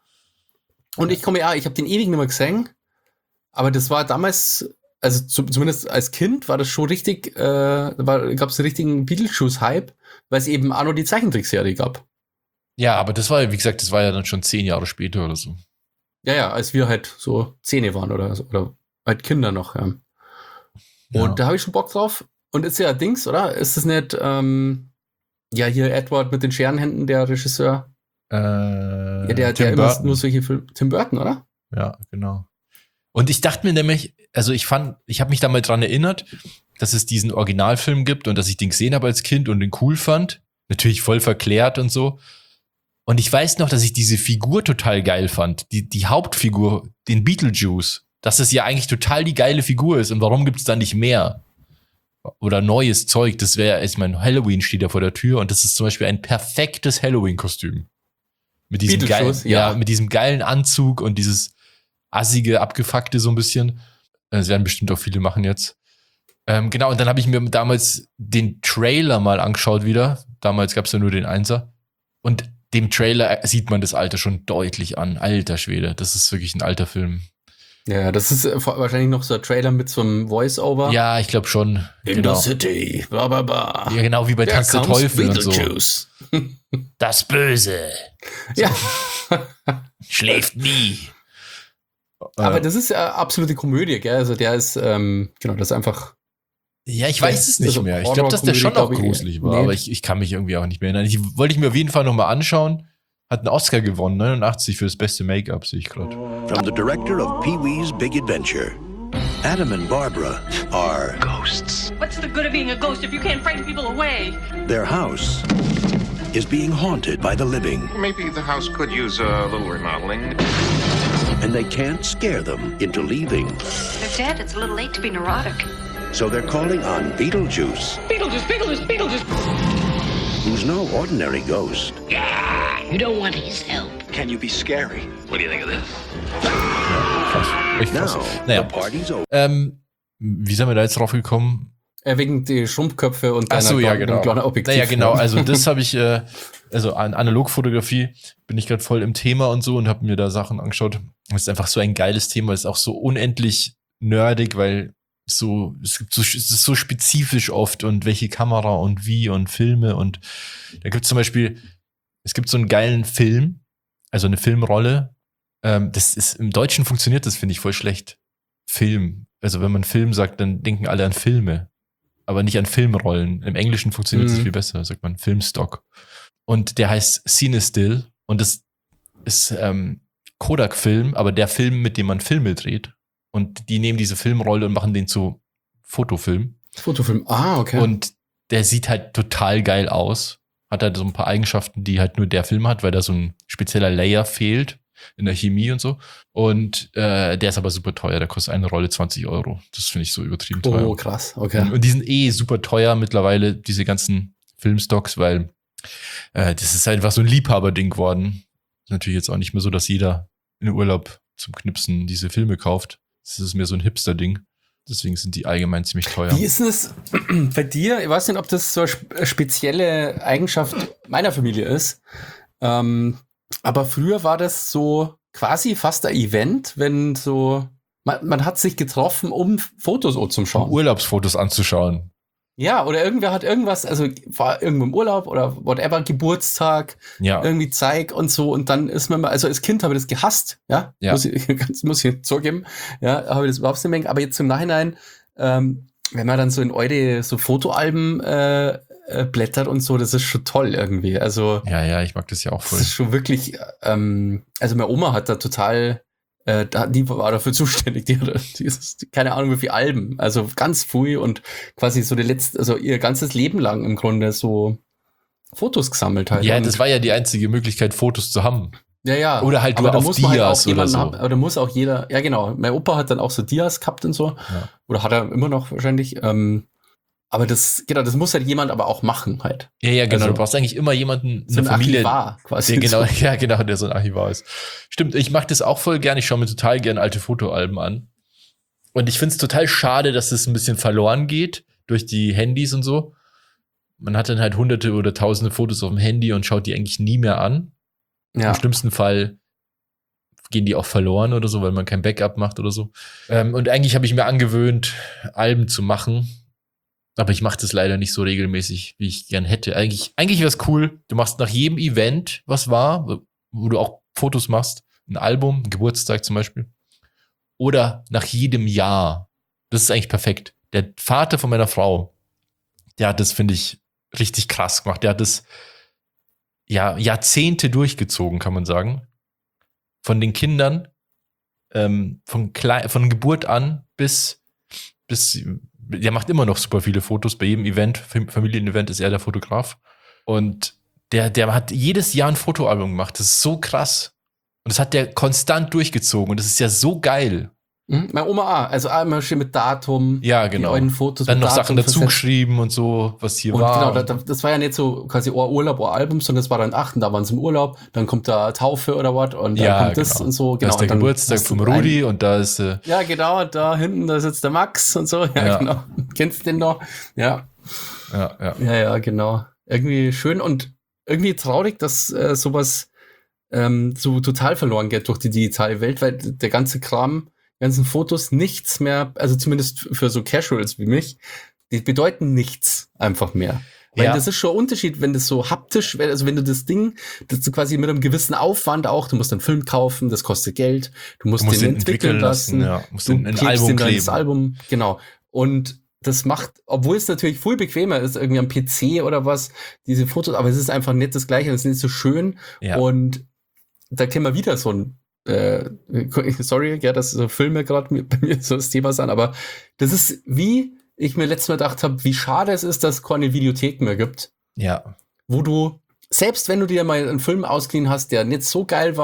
Und ich komme ja, ich habe den ewig nicht mehr gesehen. Aber das war damals, also zumindest als Kind war das schon richtig, äh, da gab es einen richtigen Beetlejuice-Hype, weil es eben auch noch die Zeichentrickserie gab. Ja, aber das war ja, wie gesagt, das war ja dann schon zehn Jahre später oder so. Ja, ja, als wir halt so Zähne waren oder so, oder halt Kinder noch, ja. Und ja. da habe ich schon Bock drauf. Und ist ja Dings, oder? Ist das nicht, ähm, ja, hier Edward mit den Scherenhänden, der Regisseur? Äh, ja, der, der immer nur solche Filme. Tim Burton, oder? Ja, genau. Und ich dachte mir nämlich, also ich fand, ich habe mich da mal dran erinnert, dass es diesen Originalfilm gibt und dass ich den gesehen habe als Kind und den cool fand. Natürlich voll verklärt und so. Und ich weiß noch, dass ich diese Figur total geil fand. Die, die Hauptfigur, den Beetlejuice. Dass es ja eigentlich total die geile Figur ist. Und warum gibt es da nicht mehr? Oder neues Zeug. Das wäre, ich meine, Halloween steht ja vor der Tür und das ist zum Beispiel ein perfektes Halloween-Kostüm. Mit diesem geilen, ja. ja, mit diesem geilen Anzug und dieses assige, abgefuckte so ein bisschen. Das werden bestimmt auch viele machen jetzt. Ähm, genau, und dann habe ich mir damals den Trailer mal angeschaut wieder. Damals gab es ja nur den Einser. Und dem Trailer sieht man das Alter schon deutlich an. Alter Schwede, das ist wirklich ein alter Film. Ja, das ist wahrscheinlich noch so ein Trailer mit so einem Voice-Over. Ja, ich glaube schon. In genau. the city, bla bla bla. Ja, genau, wie bei Tanz der Teufel und so. Das Böse. Ja. Schläft nie. Aber das ist ja absolute Komödie, gell? Also der ist, ähm, genau, das ist einfach. Ja, ich weiß es nicht also mehr. Ich glaube, dass der schon auch gruselig war, nee. aber ich, ich kann mich irgendwie auch nicht mehr erinnern. Ich wollte ich mir auf jeden Fall nochmal anschauen. Hat einen Oscar gewonnen, neunundachtzig, für das beste Make-up, sehe ich gerade. From the director of Pee-wee's Big Adventure, Adam and Barbara are ghosts. What's the good of being a ghost if you can't frighten people away? Their house is being haunted by the living. Maybe the house could use a little remodeling. and they can't scare them into leaving. They're dead. It's a little late to be neurotic. So they're calling on Beetlejuice, Beetlejuice, Beetlejuice, Beetlejuice. who's no ordinary ghost. You don't want his help. Can you be scary? What do you think of this? Krass. Echt krass. Now, Naja. the party's over. Ähm, wie sind wir da jetzt drauf gekommen? Äh, wegen die Schrumpfköpfe und Ach so, ja, kleiner- genau. kleiner Objektiv. Naja, genau. Also das habe ich, äh, also an Analogfotografie bin ich gerade voll im Thema und so und habe mir da Sachen angeschaut. Das ist einfach so ein geiles Thema. Das ist auch so unendlich nerdig, weil so es gibt so es ist so spezifisch oft und welche Kamera und wie und Filme und da gibt es zum Beispiel, es gibt so einen geilen Film, also eine Filmrolle. Ähm, das ist im Deutschen funktioniert das, finde ich, voll schlecht. Film. Also wenn man Film sagt, dann denken alle an Filme, aber nicht an Filmrollen. Im Englischen funktioniert es Mhm. viel besser, sagt man Filmstock. Und der heißt Scene Still und das ist ähm, Kodak-Film, aber der Film, mit dem man Filme dreht. Und die nehmen diese Filmrolle und machen den zu Fotofilm. Fotofilm. Ah, okay. Und der sieht halt total geil aus. Hat halt so ein paar Eigenschaften, die halt nur der Film hat, weil da so ein spezieller Layer fehlt in der Chemie und so. Und äh, der ist aber super teuer. Der kostet eine Rolle zwanzig Euro. Das finde ich so übertrieben oh, teuer. krass. Okay. Und die sind eh super teuer mittlerweile, diese ganzen Filmstocks, weil äh, das ist einfach so ein Liebhaberding geworden. Ist natürlich jetzt auch nicht mehr so, dass jeder in Urlaub zum Knipsen diese Filme kauft. Das ist mehr so ein Hipster-Ding. Deswegen sind die allgemein ziemlich teuer. Wie ist denn es bei dir? Ich weiß nicht, ob das so eine spe- spezielle Eigenschaft meiner Familie ist. Ähm, aber früher war das so quasi fast ein Event, wenn so, man, man hat sich getroffen, um Fotos zum Um Schauen. Urlaubsfotos anzuschauen. Ja, oder irgendwer hat irgendwas, also war irgendwo im Urlaub oder whatever, Geburtstag, Ja. irgendwie Zeig und so. Und dann ist man mal, also als Kind habe ich das gehasst, ja, Ja. Muss, ich, ganz, muss ich zugeben, ja, habe ich das überhaupt nicht mehr. Aber jetzt im Nachhinein, ähm, wenn man dann so in eure so Fotoalben äh, äh, blättert und so, das ist schon toll irgendwie. Also Ja, ja, ich mag das ja auch das voll. ist schon wirklich, ähm, also meine Oma hat da total, äh, da, die war dafür zuständig, die hat die ist, keine Ahnung wie viele Alben, also ganz früh und quasi so die letzte, also ihr ganzes Leben lang im Grunde so Fotos gesammelt halt. Ja, und, das war ja die einzige Möglichkeit, Fotos zu haben. ja, ja. Oder halt aber nur da auf muss man halt Dias auch jemanden oder so. haben, aber da muss auch jeder, ja genau, mein Opa hat dann auch so Dias gehabt und so, Ja. oder hat er immer noch wahrscheinlich, ähm, aber das, genau, das muss halt jemand aber auch machen halt. Ja, ja, genau. Also, du brauchst eigentlich immer jemanden, So eine ein Familie. Archivar quasi. Der genau, ja, genau, der so ein Archivar ist. Stimmt, ich mag das auch voll gern. Ich schaue mir total gern alte Fotoalben an. Und ich finde es total schade, dass es ein bisschen verloren geht durch die Handys und so. Man hat dann halt hunderte oder tausende Fotos auf dem Handy und schaut die eigentlich nie mehr an. Ja. Im schlimmsten Fall gehen die auch verloren oder so, weil man kein Backup macht oder so. Ähm, und eigentlich habe ich mir angewöhnt, Alben zu machen. Aber ich mache das leider nicht so regelmäßig, wie ich gern hätte. Eigentlich, eigentlich wäre es cool, du machst nach jedem Event, was war, wo du auch Fotos machst, ein Album, ein Geburtstag zum Beispiel. Oder nach jedem Jahr. Das ist eigentlich perfekt. Der Vater von meiner Frau, der hat das, finde ich, richtig krass gemacht. Der hat das ja, Jahrzehnte durchgezogen, kann man sagen. Von den Kindern, ähm, von, Klei- von Geburt an bis, bis, der macht immer noch super viele Fotos bei jedem Event, Fam- Familienevent ist er der Fotograf. Und der, der hat jedes Jahr ein Fotoalbum gemacht. Das ist so krass. Und das hat der konstant durchgezogen. Und das ist ja so geil. Mhm. Meine Oma auch. Also einmal schön mit Datum. Ja, genau. Die alten Fotos Dann mit noch Sachen Datum dazu versetzt. geschrieben und so, was hier Und war. genau, das, das war ja nicht so quasi ein Urlaub oder Album, sondern das war dann achten, da waren sie im Urlaub, dann kommt da Taufe oder was und dann ja, kommt das genau. und so. Da Genau. ist der und dann Geburtstag hast du vom einen- Rudi und da ist äh, Ja, genau, und da hinten, da sitzt der Max und so. Ja, Ja. genau. Kennst du den noch? Ja. ja, ja. Ja, ja, genau. Irgendwie schön und irgendwie traurig, dass äh, sowas ähm, so total verloren geht durch die digitale Welt, weil der ganze Kram, die ganzen Fotos nichts mehr, also zumindest für so Casuals wie mich, die bedeuten nichts einfach mehr. Weil Ja. das ist schon ein Unterschied, wenn das so haptisch, also wenn du das Ding, das du quasi mit einem gewissen Aufwand auch, du musst einen Film kaufen, das kostet Geld, du musst, Du musst den den entwickeln entwickeln lassen, lassen, ja. Musst du den in ein klebst Album den dann ins kleben. Album, genau. Und das macht, obwohl es natürlich viel bequemer ist, irgendwie am P C oder was, diese Fotos, aber es ist einfach nicht das Gleiche, es ist nicht so schön. Ja. Und da kennen wir wieder so ein, äh, sorry, ja, dass so Filme gerade bei mir so das Thema sind, aber das ist wie ich mir letztes Mal gedacht habe, wie schade es ist, dass es keine Videothek mehr gibt, Ja. wo du, selbst wenn du dir mal einen Film ausgeliehen hast, der nicht so geil war,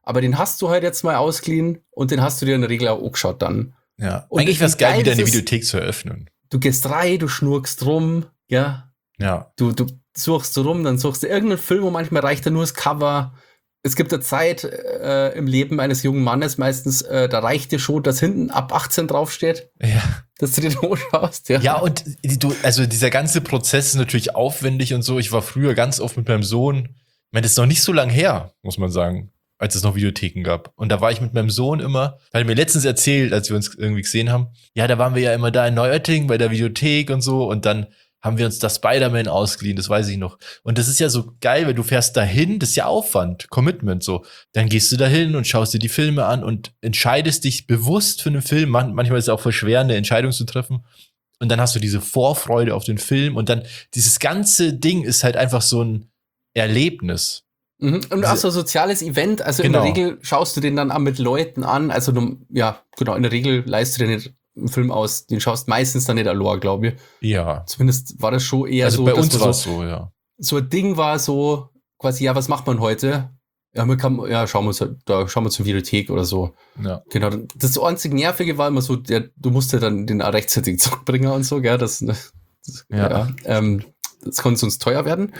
aber den hast du halt jetzt mal ausgeliehen und den hast du dir in der Regel auch angeschaut dann. Ja, Und eigentlich wie wäre es geil, geil wieder eine ist es- Videothek zu eröffnen. Du gehst rein, du schnurkst rum, ja, Ja. du, du suchst so rum, dann suchst du irgendeinen Film und manchmal reicht da nur das Cover. Es gibt eine Zeit äh, im Leben eines jungen Mannes meistens, äh, da reicht dir schon, dass hinten ab achtzehn draufsteht, Ja. dass du dir den anschaust. Ja, Ja, und du, also dieser ganze Prozess ist natürlich aufwendig und so. Ich war früher ganz oft mit meinem Sohn, ich meine, das ist noch nicht so lang her, muss man sagen, als es noch Videotheken gab. Und da war ich mit meinem Sohn immer, weil er mir letztens erzählt, als wir uns irgendwie gesehen haben, ja, da waren wir ja immer da in Neuötting bei der Videothek und so und dann haben wir uns das Spider-Man ausgeliehen, das weiß ich noch. Und das ist ja so geil, weil du fährst dahin, das ist ja Aufwand, Commitment so. Dann gehst du dahin und schaust dir die Filme an und entscheidest dich bewusst für einen Film. Man, manchmal ist es auch voll schwer, eine Entscheidung zu treffen. Und dann hast du diese Vorfreude auf den Film und dann dieses ganze Ding ist halt einfach so ein Erlebnis. Mhm. Und auch so ein soziales Event, also Genau. in der Regel schaust du den dann auch mit Leuten an, also du, ja, genau, in der Regel leist du dir nicht einen Film aus, den schaust meistens dann nicht allein, glaube ich. Ja. Zumindest war das schon eher Also so, bei dass uns man war es so, so, ja. so ein Ding war so, quasi, ja, was macht man heute? Ja, man kann, ja, schauen wir uns, halt- da schauen wir zur Videothek oder so. Ja. Genau, das einzige Nervige war immer so, der, du musst ja dann den auch rechtzeitig zurückbringen und so, gell, das, das Ja. ja, ähm, das konnte sonst teuer werden.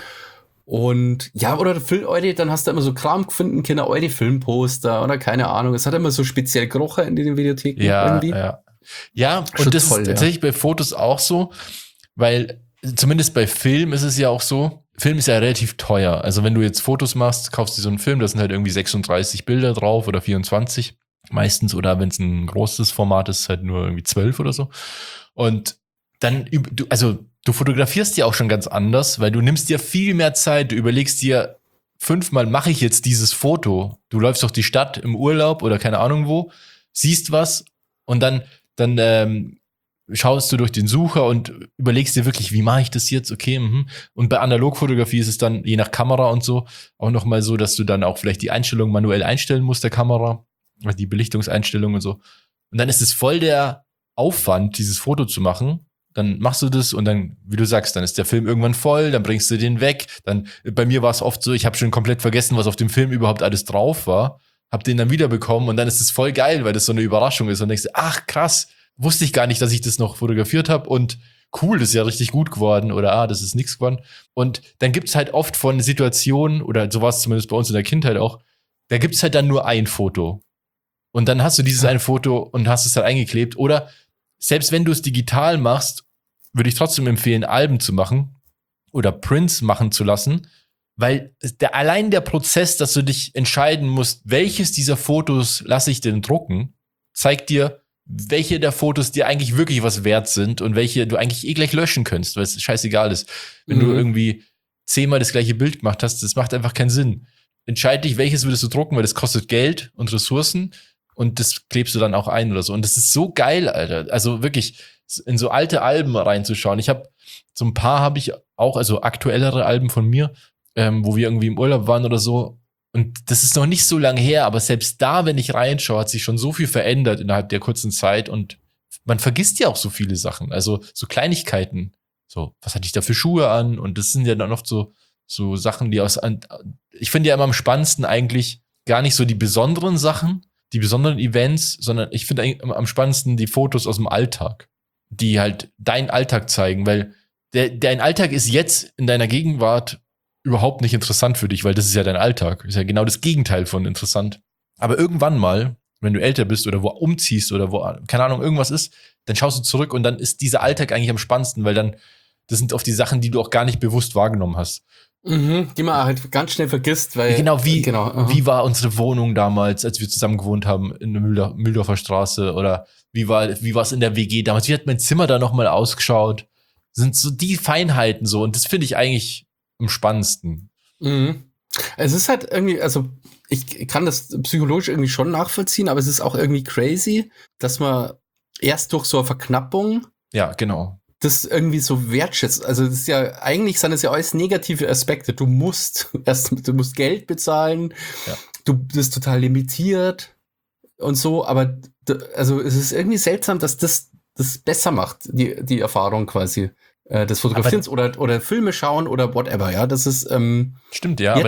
Und ja, oder der Film, Eure, dann hast du immer so Kram gefunden, Kinder, Eure Filmposter oder keine Ahnung. Es hat immer so speziell gerochen in den Videotheken Ja, irgendwie. ja. Ja, Schon und das toll, ist ja. tatsächlich bei Fotos auch so, weil zumindest bei Film ist es ja auch so, Film ist ja relativ teuer. Also wenn du jetzt Fotos machst, kaufst du so einen Film, da sind halt irgendwie sechsunddreißig Bilder drauf oder vierundzwanzig meistens, oder wenn es ein großes Format ist, halt nur irgendwie zwölf oder so. Und dann, üb- du, also du fotografierst ja auch schon ganz anders, weil du nimmst dir viel mehr Zeit, du überlegst dir fünfmal, mache ich jetzt dieses Foto? Du läufst durch die Stadt im Urlaub oder keine Ahnung wo, siehst was und dann, dann ähm, schaust du durch den Sucher und überlegst dir wirklich, wie mache ich das jetzt? Okay, mhm. Und bei Analogfotografie ist es dann, je nach Kamera und so, auch nochmal so, dass du dann auch vielleicht die Einstellung manuell einstellen musst, der Kamera, also die Belichtungseinstellung und so. Und dann ist es voll der Aufwand, dieses Foto zu machen. Dann machst du das und dann, wie du sagst, dann ist der Film irgendwann voll, dann bringst du den weg. Dann, bei mir war es oft so, ich habe schon komplett vergessen, was auf dem Film überhaupt alles drauf war, hab den dann wiederbekommen und dann ist es voll geil, weil das so eine Überraschung ist und denkst, ach krass, wusste ich gar nicht, dass ich das noch fotografiert habe und cool, das ist ja richtig gut geworden oder ah, das ist nichts geworden. Und dann gibt's halt oft von Situationen, oder so war es zumindest bei uns in der Kindheit auch, da gibt's halt dann nur ein Foto. Und dann hast du dieses eine Foto und hast es halt eingeklebt. Oder selbst wenn du es digital machst, würde ich trotzdem empfehlen, Alben zu machen oder Prints machen zu lassen, weil der, allein der Prozess, dass du dich entscheiden musst, welches dieser Fotos lasse ich denn drucken, zeigt dir, welche der Fotos dir eigentlich wirklich was wert sind und welche du eigentlich eh gleich löschen könntest, weil es scheißegal ist. Wenn Mhm. du irgendwie zehnmal das gleiche Bild gemacht hast, das macht einfach keinen Sinn. Entscheid dich, welches würdest du drucken, weil das kostet Geld und Ressourcen und das klebst du dann auch ein oder so. Und das ist so geil, Alter. Also wirklich in so alte Alben reinzuschauen. Ich habe so ein paar habe ich auch, also aktuellere Alben von mir, ähm, wo wir irgendwie im Urlaub waren oder so. Und das ist noch nicht so lange her, aber selbst da, wenn ich reinschaue, hat sich schon so viel verändert innerhalb der kurzen Zeit und man vergisst ja auch so viele Sachen. Also so Kleinigkeiten. So, was hatte ich da für Schuhe an? Und das sind ja dann oft so, so Sachen, die aus, ich finde ja immer am spannendsten eigentlich gar nicht so die besonderen Sachen, die besonderen Events, sondern ich finde eigentlich immer am spannendsten die Fotos aus dem Alltag, die halt deinen Alltag zeigen, weil der, dein Alltag ist jetzt in deiner Gegenwart überhaupt nicht interessant für dich, weil das ist ja dein Alltag. Ist ja genau das Gegenteil von interessant. Aber irgendwann mal, wenn du älter bist oder wo umziehst oder wo, keine Ahnung, irgendwas ist, dann schaust du zurück und dann ist dieser Alltag eigentlich am spannendsten, weil dann, das sind oft die Sachen, die du auch gar nicht bewusst wahrgenommen hast. Mhm, die man halt ganz schnell vergisst, weil. Genau, wie, genau, aha. wie war unsere Wohnung damals, als wir zusammen gewohnt haben in der Mühldorf, Mühldorfer Straße, oder wie war, wie war es in der W G damals? Wie hat mein Zimmer da nochmal ausgeschaut? Das sind so die Feinheiten so und das finde ich eigentlich am spannendsten. Mhm. Es ist halt irgendwie, also ich kann das psychologisch irgendwie schon nachvollziehen, aber es ist auch irgendwie crazy, dass man erst durch so eine Verknappung Ja, genau. das irgendwie so wertschätzt. Also das ist ja, eigentlich sind das ja alles negative Aspekte. Du musst erst, du musst Geld bezahlen, Ja. du bist total limitiert und so, aber d- also es ist irgendwie seltsam, dass das das besser macht, die, die Erfahrung quasi. Äh, des Fotografierens oder, oder Filme schauen oder whatever, ja. Das ist, ähm, Stimmt, ja, aber jetzt, das,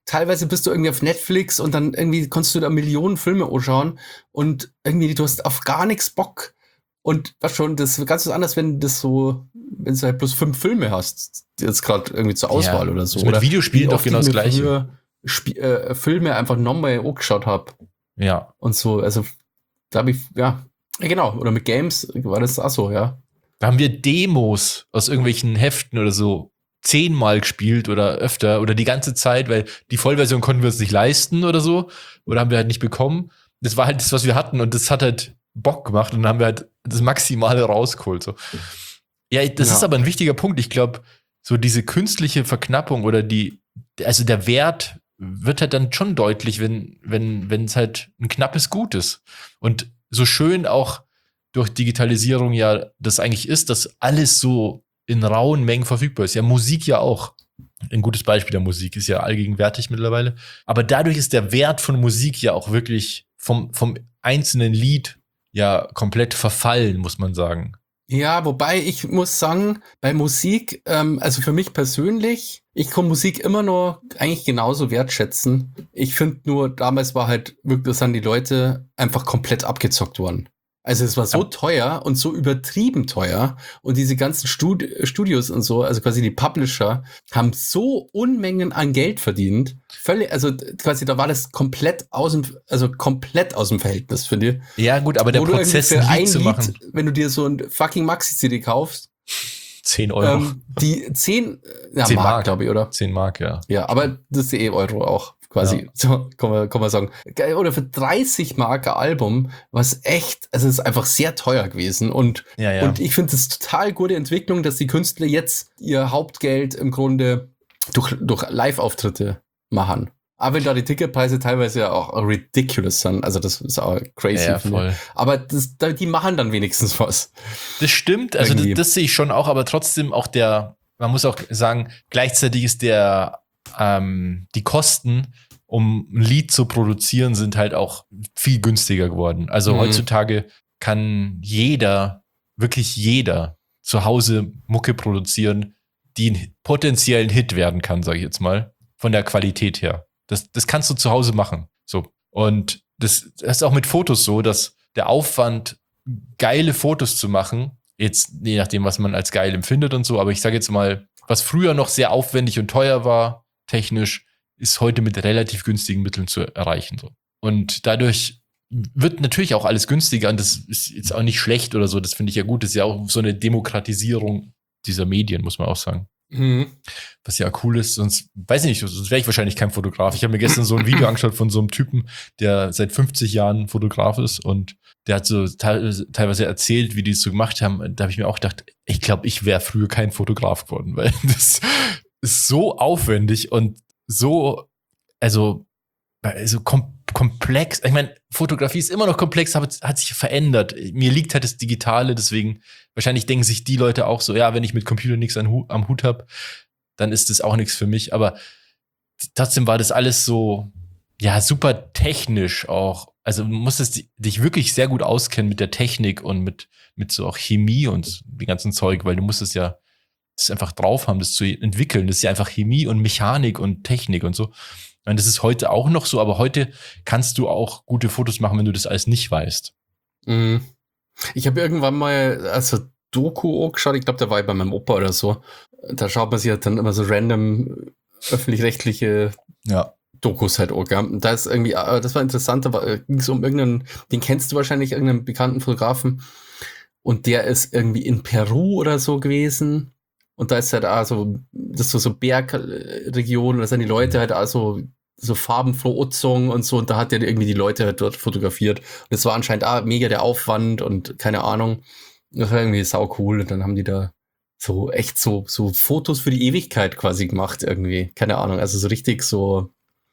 teilweise bist du irgendwie auf Netflix und dann irgendwie kannst du da Millionen Filme anschauen und irgendwie du hast auf gar nichts Bock. Und was schon, das ist ganz was anderes, wenn das so, wenn du halt bloß fünf Filme hast, jetzt gerade irgendwie zur Auswahl Ja, oder so. ist mit oder Videospielen wie doch oft genau ich das mir Gleiche. früher Sp- äh, Filme einfach nochmal angeschaut habe Ja. und so. Also da habe ich, ja, ja, genau. Oder mit Games war das auch so, ja. Da haben wir Demos aus irgendwelchen Heften oder so zehnmal gespielt oder öfter oder die ganze Zeit, weil die Vollversion konnten wir uns nicht leisten oder so. Oder haben wir halt nicht bekommen. Das war halt das, was wir hatten und das hat halt Bock gemacht und dann haben wir halt das Maximale rausgeholt. So. Ja, das Ja. ist aber ein wichtiger Punkt. Ich glaube, so diese künstliche Verknappung oder die, also der Wert wird halt dann schon deutlich, wenn, wenn, wenn es halt ein knappes Gut ist. Und so schön auch durch Digitalisierung ja das eigentlich ist, dass alles so in rauen Mengen verfügbar ist. Ja, Musik ja auch. Ein gutes Beispiel der Musik ist ja allgegenwärtig mittlerweile. Aber dadurch ist der Wert von Musik ja auch wirklich vom, vom einzelnen Lied ja komplett verfallen, muss man sagen. Ja, wobei ich muss sagen, bei Musik, ähm, also für mich persönlich, ich kann Musik immer noch eigentlich genauso wertschätzen. Ich finde nur, damals war halt wirklich, sind die Leute einfach komplett abgezockt worden. Also es war so Ja. teuer und so übertrieben teuer und diese ganzen Stud- Studios und so, also quasi die Publisher, haben so Unmengen an Geld verdient. Völlig, also quasi da war das komplett aus dem, also komplett aus dem Verhältnis, finde ich. Ja, gut, aber der Wo du Prozess, irgendwie für ein Lied ein zu Lied, machen, wenn du dir so ein fucking Maxi-C D kaufst, zehn Euro. ähm, die zehn, ja, zehn Mark, Mark, glaube ich, oder? zehn Mark, ja. Ja, aber das ist eh Euro auch, quasi. Ja. So, kann man, kann man sagen. Geil, oder für dreißig Mark ein Album, was echt, also es ist einfach sehr teuer gewesen. Und, Ja, ja. und ich finde es total gute Entwicklung, dass die Künstler jetzt ihr Hauptgeld im Grunde durch, durch Live-Auftritte machen. Aber wenn da die Ticketpreise teilweise ja auch ridiculous sind, also das ist auch crazy. Ja, finde ich. voll. Aber das, da- die machen dann wenigstens was. Das stimmt, also das, Irgendwie. das sehe ich schon auch, aber trotzdem auch der, man muss auch sagen, gleichzeitig ist der, ähm, die Kosten, um ein Lied zu produzieren, sind halt auch viel günstiger geworden. Also Mhm. heutzutage kann jeder, wirklich jeder, zu Hause Mucke produzieren, die einen potenziellen Hit werden kann, sage ich jetzt mal, von der Qualität her. Das, das kannst du zu Hause machen. So. Und das, das ist auch mit Fotos so, dass der Aufwand, geile Fotos zu machen, jetzt je nachdem, was man als geil empfindet und so, aber ich sage jetzt mal, was früher noch sehr aufwendig und teuer war, technisch, ist heute mit relativ günstigen Mitteln zu erreichen. So. Und dadurch wird natürlich auch alles günstiger und das ist jetzt auch nicht schlecht oder so, das finde ich ja gut, das ist ja auch so eine Demokratisierung dieser Medien, muss man auch sagen. Mhm. Was ja cool ist, sonst, weiß ich nicht, sonst wäre ich wahrscheinlich kein Fotograf. Ich habe mir gestern so ein Video angeschaut von so einem Typen, der seit fünfzig Jahren Fotograf ist und der hat so teilweise, teilweise erzählt, wie die es so gemacht haben. Da habe ich mir auch gedacht, ich glaube, ich wäre früher kein Fotograf geworden, weil das ist so aufwendig und so, also, also kom komplex. Ich meine, Fotografie ist immer noch komplex, aber es hat sich verändert. Mir liegt halt das Digitale, deswegen wahrscheinlich denken sich die Leute auch so, ja, wenn ich mit Computer nichts am Hut, am Hut habe, dann ist das auch nichts für mich. Aber trotzdem war das alles so, ja, super technisch auch. Also du musstest dich wirklich sehr gut auskennen mit der Technik und mit, mit so auch Chemie und dem ganzen Zeug, weil du musstest ja das einfach drauf haben, das zu entwickeln. Das ist ja einfach Chemie und Mechanik und Technik und so. Und das ist heute auch noch so, aber heute kannst du auch gute Fotos machen, wenn du das alles nicht weißt. Mhm. Ich habe irgendwann mal, also Doku angeschaut, ich glaube, da war ich bei meinem Opa oder so. Da schaut man sich halt dann immer so random öffentlich-rechtliche Ja. Dokus halt auch, gell? Und da ist irgendwie, äh, das war interessant, da ging es um irgendeinen, den kennst du wahrscheinlich, irgendeinen bekannten Fotografen. Und der ist irgendwie in Peru oder so gewesen. Und da ist halt auch so, das ist so, so Bergregion, da sind die Leute halt auch so, so farbenfroh angezogen und so. Und da hat er irgendwie die Leute halt dort fotografiert. Und das war anscheinend auch mega der Aufwand und keine Ahnung. Das war irgendwie sau cool. Und dann haben die da so echt so, so Fotos für die Ewigkeit quasi gemacht irgendwie. Keine Ahnung. Also so richtig so,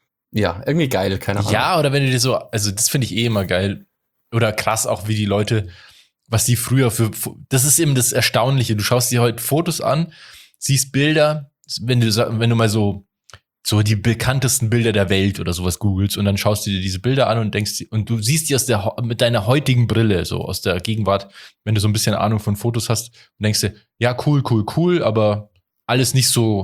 ja, irgendwie geil, keine Ahnung. Ja, oder wenn du dir so, also das finde ich eh immer geil. Oder krass auch, wie die Leute, was die früher für, das ist eben das Erstaunliche. Du schaust dir heute Fotos an, siehst Bilder, wenn du, wenn du mal so, so die bekanntesten Bilder der Welt oder sowas googelst und dann schaust du dir diese Bilder an und denkst, und du siehst die aus der, mit deiner heutigen Brille, so aus der Gegenwart, wenn du so ein bisschen Ahnung von Fotos hast und denkst dir, ja, cool, cool, cool, aber alles nicht so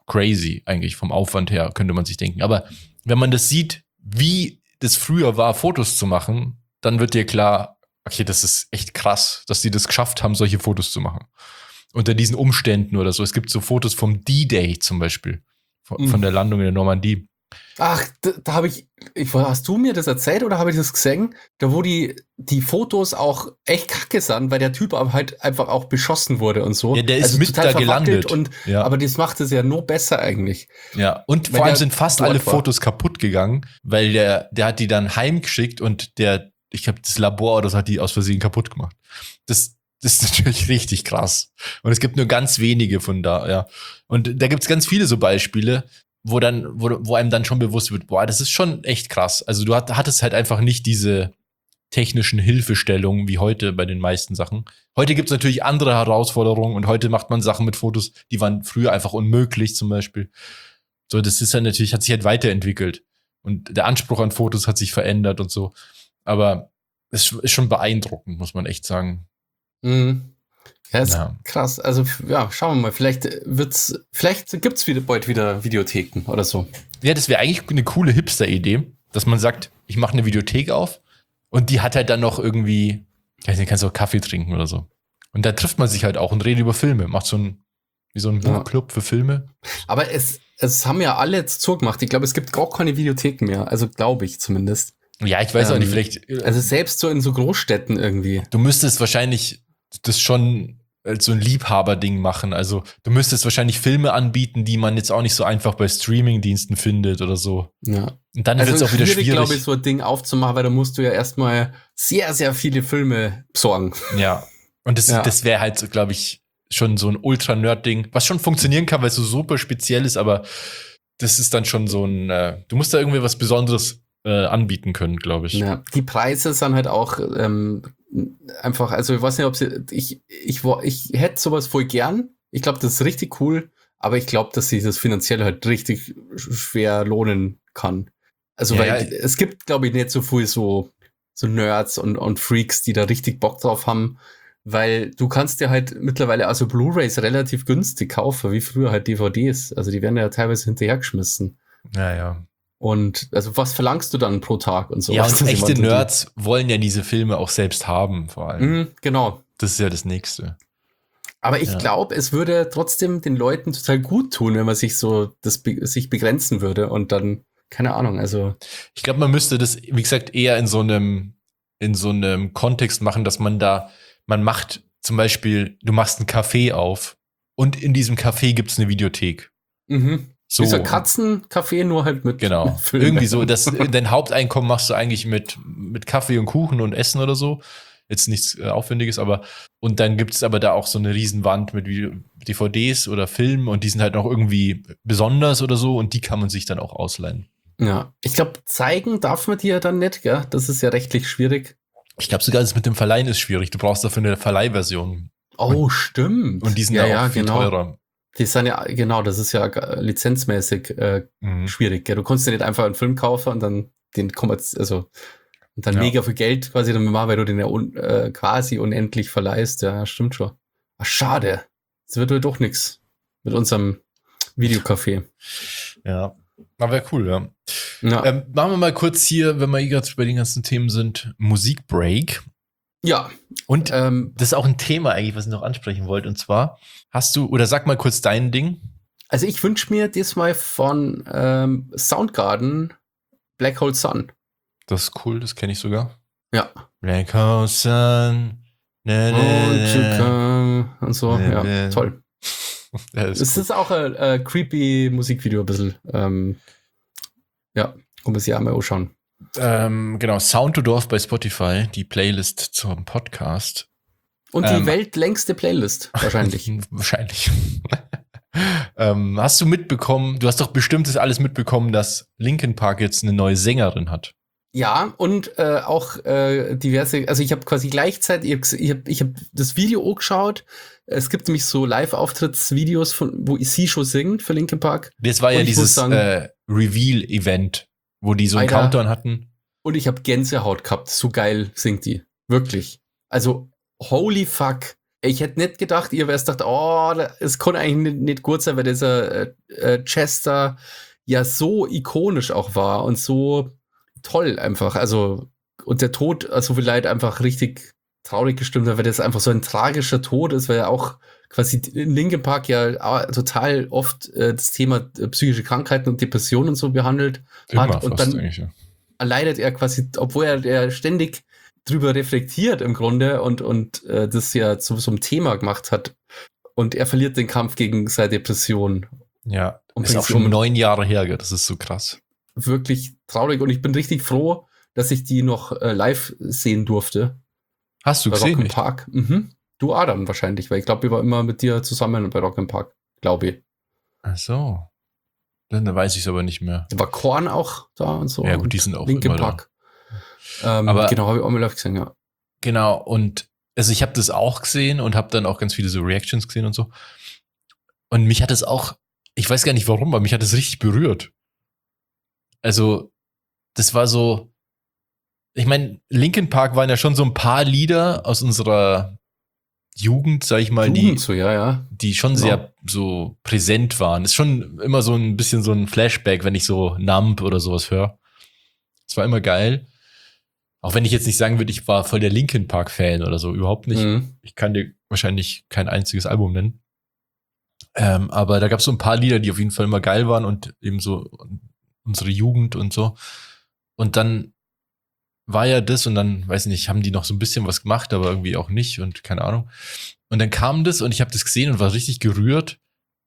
crazy eigentlich vom Aufwand her, könnte man sich denken. Aber wenn man das sieht, wie das früher war, Fotos zu machen, dann wird dir klar, okay, das ist echt krass, dass die das geschafft haben, solche Fotos zu machen. Unter diesen Umständen oder so. Es gibt so Fotos vom D-Day zum Beispiel, von, mhm. von der Landung in der Normandie. Ach, da, da habe ich, ich, hast du mir das erzählt oder habe ich das gesehen? Da wo die, die Fotos auch echt kacke sind, weil der Typ aber halt einfach auch beschossen wurde und so. Ja, der ist also mit da gelandet. Und, ja. Aber das macht es ja nur besser eigentlich. Ja, und vor allem sind fast alle Fotos kaputt gegangen, weil der, der hat die dann heimgeschickt und der, ich glaube, das Labor oder so hat die aus Versehen kaputt gemacht. Das, das ist natürlich richtig krass. Und es gibt nur ganz wenige von da, ja. Und da gibt es ganz viele so Beispiele, wo dann, wo, wo einem dann schon bewusst wird, boah, das ist schon echt krass. Also du hat, hattest halt einfach nicht diese technischen Hilfestellungen wie heute bei den meisten Sachen. Heute gibt es natürlich andere Herausforderungen und heute macht man Sachen mit Fotos, die waren früher einfach unmöglich zum Beispiel. So, das ist halt natürlich, hat sich halt weiterentwickelt. Und der Anspruch an Fotos hat sich verändert und so. Aber es ist schon beeindruckend, muss man echt sagen. Mhm. Ja, ist Ja. krass. Also, ja, schauen wir mal. Vielleicht wird's, vielleicht gibt's wieder bald wieder Videotheken oder so. Ja, das wäre eigentlich eine coole Hipster-Idee, dass man sagt, ich mache eine Videothek auf und die hat halt dann noch irgendwie, ich weiß nicht, kannst du auch Kaffee trinken oder so. Und da trifft man sich halt auch und redet über Filme, macht so ein, wie so ein Ja. Buchclub für Filme. Aber es, es haben ja alle jetzt zugemacht. Ich glaube, es gibt gar keine Videotheken mehr. Also, glaube ich zumindest. Ja, ich weiß auch Ähm, nicht, vielleicht, Also, selbst so in so Großstädten irgendwie. du müsstest wahrscheinlich das schon als so ein Liebhaberding machen. Also du müsstest wahrscheinlich Filme anbieten, die man jetzt auch nicht so einfach bei Streamingdiensten findet oder so. Ja. Und dann Also wird es auch wieder schwierig. glaube ich, so ein Ding aufzumachen, weil da musst du ja erstmal sehr, sehr viele Filme besorgen. Ja. Und das, Ja. das wäre halt, glaube ich, schon so ein Ultra-Nerd-Ding, was schon funktionieren kann, weil es so super speziell ist, aber das ist dann schon so ein, äh, du musst da irgendwie was Besonderes äh, anbieten können, glaube ich. Ja. Die Preise sind halt auch ähm, einfach, also ich weiß nicht, ob sie, ich, ich, ich, ich hätte sowas voll gern. Ich glaube, das ist richtig cool, aber ich glaube, dass sich das finanziell halt richtig schwer lohnen kann. Also, Ja, weil ja. es gibt, glaube ich, nicht so viel so, so Nerds und, und Freaks, die da richtig Bock drauf haben, weil du kannst dir halt mittlerweile also Blu-rays relativ günstig kaufen, wie früher halt D V Ds. Also die werden ja teilweise hinterhergeschmissen. Ja, ja. Und also was verlangst du dann pro Tag und so? Ja, Was und das echte jemand- Nerds wollen ja diese Filme auch selbst haben, vor allem. Mhm, genau. Das ist ja das Nächste. Aber ich Ja. glaube, es würde trotzdem den Leuten total gut tun, wenn man sich so das be sich begrenzen würde und dann, keine Ahnung, also Ich glaube, man müsste das, wie gesagt, eher in so einem, in so einem Kontext machen, dass man da, man macht zum Beispiel, du machst ein Café auf und in diesem Café gibt's eine Videothek. mhm. So, Dieser Katzencafé nur halt mit, genau. mit Filmen. Irgendwie so, dass dein Haupteinkommen machst du eigentlich mit, mit Kaffee und Kuchen und Essen oder so. Jetzt nichts äh, Aufwendiges, aber und dann gibt es aber da auch so eine Riesenwand mit Video- D V Ds oder Filmen und die sind halt noch irgendwie besonders oder so und die kann man sich dann auch ausleihen. Ja, ich glaube, zeigen darf man die ja dann nicht, gell? Das ist ja rechtlich schwierig. Ich glaube sogar, das mit dem Verleihen ist schwierig. Du brauchst dafür eine Verleihversion. Oh, stimmt. Und die sind ja, ja auch ja, viel genau. teurer. Die sind ja, genau, das ist ja äh, lizenzmäßig äh, Mhm. schwierig, gell? Du kannst ja nicht einfach einen Film kaufen und dann den kommerz, also und dann Ja. mega viel Geld quasi damit machen, weil du den ja un, äh, quasi unendlich verleihst. Ja, stimmt schon. Ach, schade. Es wird wohl doch nichts mit unserem Videocafé. Ja. Aber wäre cool, ja. Ja. Ähm, machen wir mal kurz hier, wenn wir hier gerade bei den ganzen Themen sind, Musikbreak. ja. Und Ähm, das ist auch ein Thema eigentlich, was ich noch ansprechen wollte. Und zwar hast du, oder sag mal kurz dein Ding. also ich wünsche mir diesmal von ähm, Soundgarden Black Hole Sun. Das ist cool, das kenne ich sogar. Ja. Black Hole Sun. Na, na, Und, na. und so, Nee, ja, nee. toll. Ja, das Es ist cool. ist auch ein äh, creepy Musikvideo ein bisschen. Ähm, ja, kann man sich auch mal anschauen. Ähm, genau, Sound to Dorf bei Spotify, die Playlist zum Podcast. Und Ähm, die weltlängste Playlist, wahrscheinlich. Wahrscheinlich. ähm, hast du mitbekommen, du hast doch bestimmt das alles mitbekommen, dass Linkin Park jetzt eine neue Sängerin hat. Ja, und äh, auch äh, diverse, also ich habe quasi gleichzeitig, ich habe ich hab das Video angeschaut. Es gibt nämlich so Live-Auftrittsvideos, von wo sie schon singt für Linkin Park. Das war Und ja ich muss dieses sagen- äh, Reveal-Event, wo die so einen Alter. Countdown hatten. Und ich habe Gänsehaut gehabt. So geil singt die. Wirklich. Also, holy fuck. Ich hätte nicht gedacht, ihr wärst gedacht, oh, es kann eigentlich nicht, nicht gut sein, weil dieser äh, äh, Chester ja so ikonisch auch war und so toll einfach. Also, und der Tod, also vielleicht einfach richtig traurig gestimmt hat, weil das einfach so ein tragischer Tod ist, weil er auch quasi in Linkin Park ja total oft äh, das Thema äh, psychische Krankheiten und Depressionen und so behandelt Immer hat. Und dann ja. leidet er quasi, obwohl er der ständig drüber reflektiert im Grunde und, und äh, das ja zu so einem Thema gemacht hat. Und er verliert den Kampf gegen seine Depression. Ja, und ist auch schon neun Jahre her, das ist so krass. Wirklich traurig und ich bin richtig froh, dass ich die noch äh, live sehen durfte. Hast du bei gesehen? Rock im Park. Mhm. Du Adam wahrscheinlich, weil ich glaube, wir waren immer mit dir zusammen bei Rock im Park, glaube ich. Ach so. Dann weiß ich es aber nicht mehr. Da war Korn auch da und so. Ja gut, die sind auch Linkin immer Park. Ähm, aber genau, habe ich auch mal live gesehen, ja. Genau, und also ich habe das auch gesehen und habe dann auch ganz viele so Reactions gesehen und so. Und mich hat es auch, ich weiß gar nicht warum, aber mich hat es richtig berührt. Also, das war so, ich meine, Linkin Park waren ja schon so ein paar Lieder aus unserer Jugend, sag ich mal, Jugend, die, so, ja, ja. die schon Genau. sehr so präsent waren. Ist schon immer so ein bisschen so ein Flashback, wenn ich so Numb oder sowas höre. Es war immer geil. Auch wenn ich jetzt nicht sagen würde, ich war voll der Linkin Park Fan oder so, überhaupt nicht. Mhm. Ich kann dir wahrscheinlich kein einziges Album nennen. Ähm, aber da gab es so ein paar Lieder, die auf jeden Fall immer geil waren und eben so unsere Jugend und so. Und dann war ja das und dann, weiß nicht, haben die noch so ein bisschen was gemacht, aber irgendwie auch nicht und keine Ahnung. Und dann kam das und ich habe das gesehen und war richtig gerührt.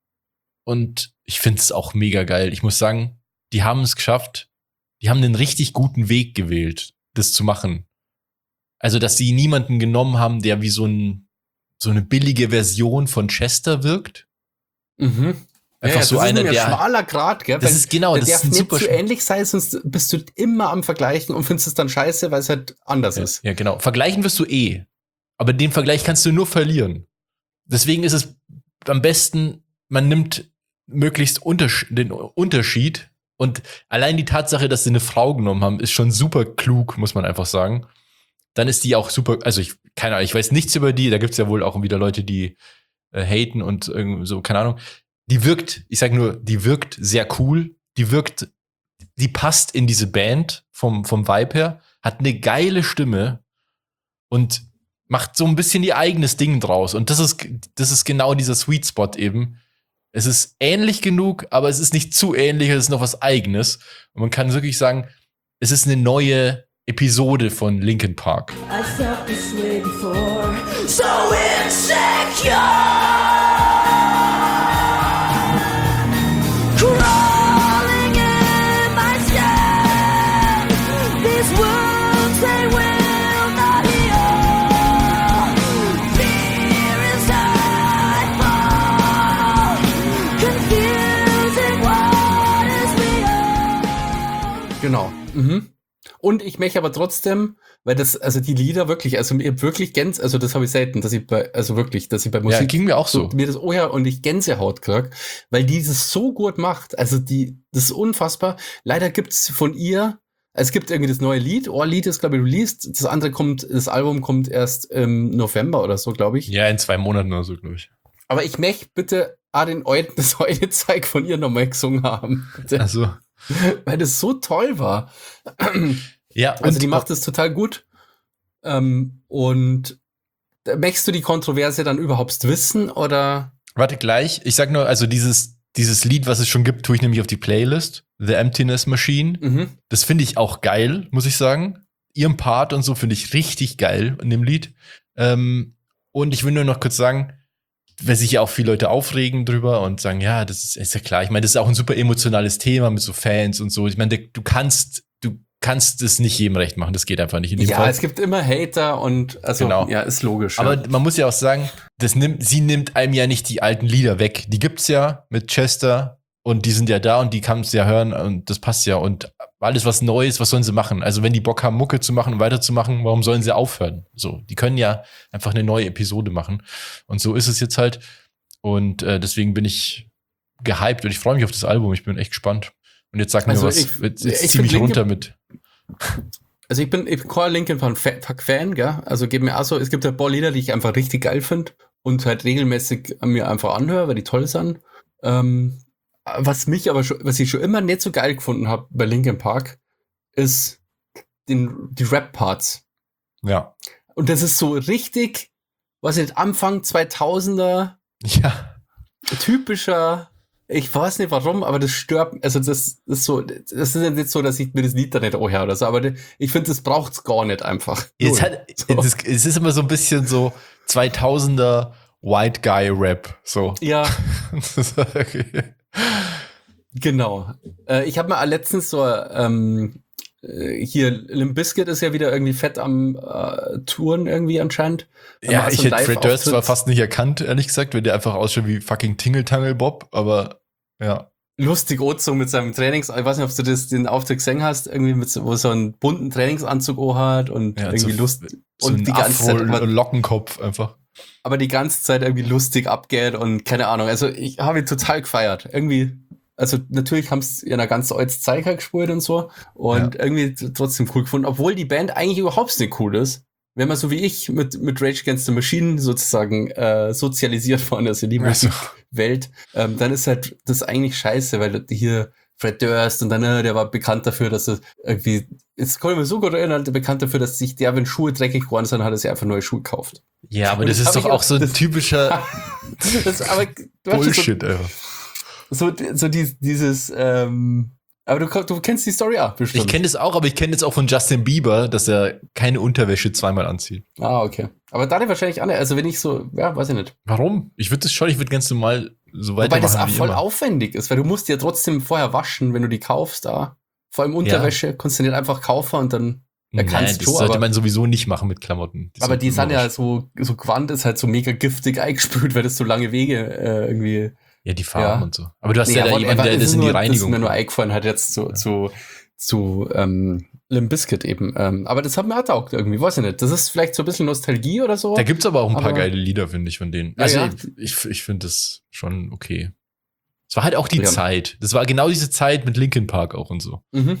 Und ich finde es auch mega geil. Ich muss sagen, die haben es geschafft. Die haben einen richtig guten Weg gewählt, das zu machen. Also, dass sie niemanden genommen haben, der wie so ein so eine billige Version von Chester wirkt. Mhm. Einfach ja, so das einer, ist ein der schmaler Grad, gell? Das Weil ist genau, der das darf ist ein nicht super zu Sch- ähnlich sein, sonst bist du immer am Vergleichen und findest es dann scheiße, weil es halt anders ja, ist. ja, genau. Vergleichen wirst du eh. Aber den Vergleich kannst du nur verlieren. Deswegen ist es am besten, man nimmt möglichst Untersch- den Unterschied. Und allein die Tatsache, dass sie eine Frau genommen haben, ist schon super klug, muss man einfach sagen. Dann ist die auch super, also ich, keine Ahnung, ich weiß nichts über die, da gibt's ja wohl auch wieder Leute, die äh, haten und irgendwie so, keine Ahnung. Die wirkt, ich sag nur, die wirkt sehr cool, die wirkt, die passt in diese Band vom, vom Vibe her, hat eine geile Stimme und macht so ein bisschen ihr eigenes Ding draus. Und das ist, das ist genau dieser Sweet Spot eben. Es ist ähnlich genug, aber es ist nicht zu ähnlich, es ist noch was Eigenes. Und man kann wirklich sagen, es ist eine neue Episode von Linkin Park. I felt this way before, so insecure. Crawling in my skin, these wounds they will not heal. Fear is nightfall, confusing what is real. Genau. Mhm. Und ich möchte aber trotzdem, weil das, also die Lieder wirklich, also mir wirklich Gänse, also das habe ich selten, dass ich bei, also wirklich, dass ich bei Musik Ja, ging mir auch so. mir das oh ja und ich Gänsehaut krieg, weil die das so gut macht, also die, das ist unfassbar. Leider gibt's von ihr, es gibt irgendwie das neue Lied, Ohrlied ist glaube ich released, das andere kommt, das Album kommt erst im November oder so, glaube ich. Ja, in zwei Monaten oder so, glaube ich. Aber ich möchte bitte auch den Euten das heute Zeug von ihr nochmal gesungen haben, bitte. Also, Weil das so toll war. ja, Also und die macht es total gut. Ähm, und da möchtest du die Kontroverse dann überhaupt wissen oder? warte gleich. Ich sag nur, also dieses, dieses Lied, was es schon gibt, tue ich nämlich auf die Playlist. The Emptiness Machine. Mhm. Das finde ich auch geil, muss ich sagen. Ihren Part und so finde ich richtig geil in dem Lied. Ähm, und ich will nur noch kurz sagen, weil sich ja auch viele Leute aufregen drüber und sagen, ja, das ist, ist ja klar. Ich meine, das ist auch ein super emotionales Thema mit so Fans und so. Ich meine, du kannst, du kannst es nicht jedem recht machen. Das geht einfach nicht in dem Ja, Fall. es gibt immer Hater und also Genau. ja, ist logisch. Aber ja. man muss ja auch sagen, das nimmt, sie nimmt einem ja nicht die alten Lieder weg. Die gibt's ja mit Chester und die sind ja da und die kannst ja hören und das passt ja. Und alles, was neu ist, was sollen sie machen? Also wenn die Bock haben, Mucke zu machen und weiterzumachen, warum sollen sie aufhören? So, die können ja einfach eine neue Episode machen. Und so ist es jetzt halt. Und äh, deswegen bin ich gehypt und ich freue mich auf das Album. Ich bin echt gespannt. Und jetzt sag mir Also was, ich- jetzt, ich jetzt zieh mich find runter mit. Also ich bin, ich bin kein Linkin Park Fan, gell? Also geht mir auch so, es gibt ein paar Lieder, die ich einfach richtig geil finde und halt regelmäßig mir einfach anhöre, weil die toll sind. Ähm, was mich aber schon, was ich schon immer nicht so geil gefunden habe bei Linkin Park, ist den, die Rap-Parts. Ja. Und das ist so richtig, was ich Anfang zweitausender Ja. typischer, ich weiß nicht warum, aber das stört, also das ist so, das ist ja nicht so, dass ich mir das Lied da nicht anhöre oder so, aber ich finde, das braucht's gar nicht einfach. Es, hat, so. es, ist, es ist immer so ein bisschen so zweitausender White Guy Rap, so. Ja. Okay. Genau. Äh, ich habe mal letztens so, ähm, hier, Limp Bizkit ist ja wieder irgendwie fett am äh, Touren irgendwie anscheinend. Ja, also ich hätte Fred Durst zwar fast nicht erkannt, ehrlich gesagt, wenn der einfach ausschaut wie fucking Tingle Tangle Bob, aber ja. Lustig Ozo mit seinem Trainings, ich weiß nicht, ob du das den Auftritt gesehen hast, irgendwie mit so, wo so einen bunten Trainingsanzug hat und ja, irgendwie so, lustig so und die ganze Zeit aber, Lockenkopf einfach. Aber die ganze Zeit irgendwie lustig abgeht und keine Ahnung. Also ich habe ihn total gefeiert. Irgendwie, also natürlich haben es in einer ganz alten Zeiger gespielt und so und ja. irgendwie trotzdem cool gefunden, obwohl die Band eigentlich überhaupt nicht cool ist. Wenn man so wie ich mit, mit Rage Against the Machine sozusagen äh, sozialisiert worden ist in die also. Welt, ähm, dann ist halt das eigentlich scheiße, weil hier Fred Durst und dann, äh, der war bekannt dafür, dass er irgendwie, jetzt kann ich mir so gut erinnern, der bekannt dafür, dass sich der, wenn Schuhe dreckig geworden sind, hat er sich einfach neue Schuhe gekauft. Ja, aber das, das ist doch auch so ein das, typischer das, aber, Bullshit, so, einfach. So, so die, dieses, ähm, aber du, du kennst die Story auch bestimmt. Ich kenne das auch, aber ich kenne das auch von Justin Bieber, dass er keine Unterwäsche zweimal anzieht. Ah, okay. Aber da wahrscheinlich auch nicht. Also wenn ich so, ja, weiß ich nicht. Warum? Ich würde das schon, ich würde ganz normal so weitermachen. Weil das auch voll immer. aufwendig ist, weil du musst ja trotzdem vorher waschen, wenn du die kaufst da. Vor allem Unterwäsche ja. kannst du nicht einfach kaufen und dann ja, kannst Nein, du. Das sollte man sowieso nicht machen mit Klamotten. Die aber die sind ja so, so Quant ist halt so mega giftig eingespült, weil das so lange Wege äh, irgendwie. Ja, die Farben ja. und so. Aber du hast nee, ja da jemanden, der das in die nur, Reinigung. Das ist mir nur eingefallen hat jetzt zu, ja. zu, zu ähm, Limp Bizkit eben. Ähm, aber das hat mir auch taugt irgendwie, weiß ich nicht. Das ist vielleicht so ein bisschen Nostalgie oder so. Da gibt's aber auch ein aber, paar geile Lieder, finde ich, von denen. Also ja, ja. ich, ich, ich finde das schon okay. Es war halt auch die ja. Zeit. Das war genau diese Zeit mit Linkin Park auch und so. Mhm.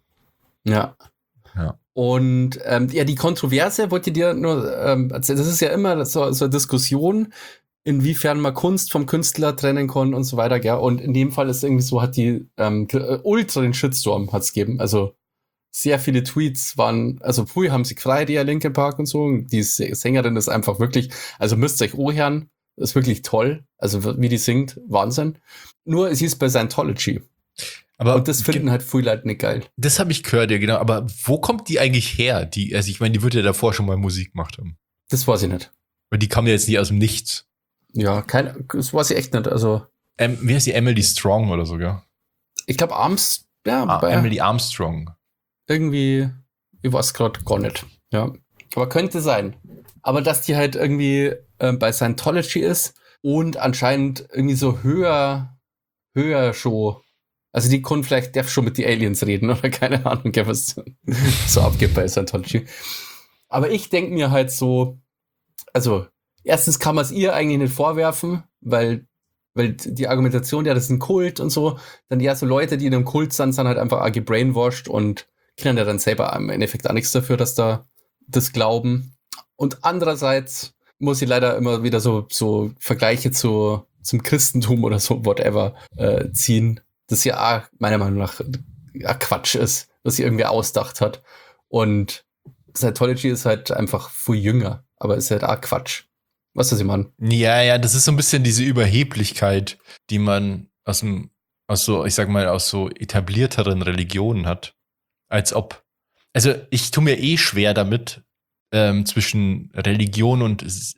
Ja. Ja. Und ähm, ja, die Kontroverse wollte ich dir nur, ähm, das ist ja immer so, so eine Diskussion, inwiefern man Kunst vom Künstler trennen kann und so weiter, gell? Und in dem Fall ist irgendwie so, hat die ähm, ultra den Shitstorm hat's gegeben. Also sehr viele Tweets waren, also früher haben sie gefreut, die Linkin Park und so. Die Sängerin ist einfach wirklich, also müsst ihr euch anhören, ist wirklich toll. Also wie die singt, Wahnsinn. Nur sie ist bei Scientology. Aber und das finden halt viele Leute nicht geil. Das habe ich gehört, ja genau. Aber wo kommt die eigentlich her? Die, also ich meine, die wird ja davor schon mal Musik gemacht haben. Das weiß ich nicht. Weil die kam ja jetzt nicht aus dem Nichts. Ja, kein, das weiß ich echt nicht. Also ähm, wie heißt die? Emily Strong oder so, gell? Ich glaube Arms, ja, ah, bei, Emily Armstrong. Irgendwie, ich weiß gerade gar nicht. Ja, aber könnte sein. Aber dass die halt irgendwie äh, bei Scientology ist und anscheinend irgendwie so höher, höher schon. Also die können vielleicht, darf schon mit den Aliens reden oder keine Ahnung, was so abgeht bei Scientology. Aber ich denke mir halt so, also erstens kann man es ihr eigentlich nicht vorwerfen, weil, weil die Argumentation, ja, das ist ein Kult und so, dann ja, so Leute, die in einem Kult sind, sind halt einfach auch gebrainwashed und können ja dann selber im Endeffekt auch nichts dafür, dass da das glauben. Und andererseits muss ich leider immer wieder so, so Vergleiche zu, zum Christentum oder so, whatever, äh, ziehen. Das ja auch meiner Meinung nach auch Quatsch ist, was sie irgendwie ausdacht hat. Und Scientology ist halt einfach viel jünger, aber ist halt auch Quatsch. Weißt du, was ich meine? Ja, ja, das ist so ein bisschen diese Überheblichkeit, die man aus dem, aus so, ich sag mal, aus so etablierteren Religionen hat. Als ob, also ich tue mir eh schwer damit, ähm, zwischen Religion und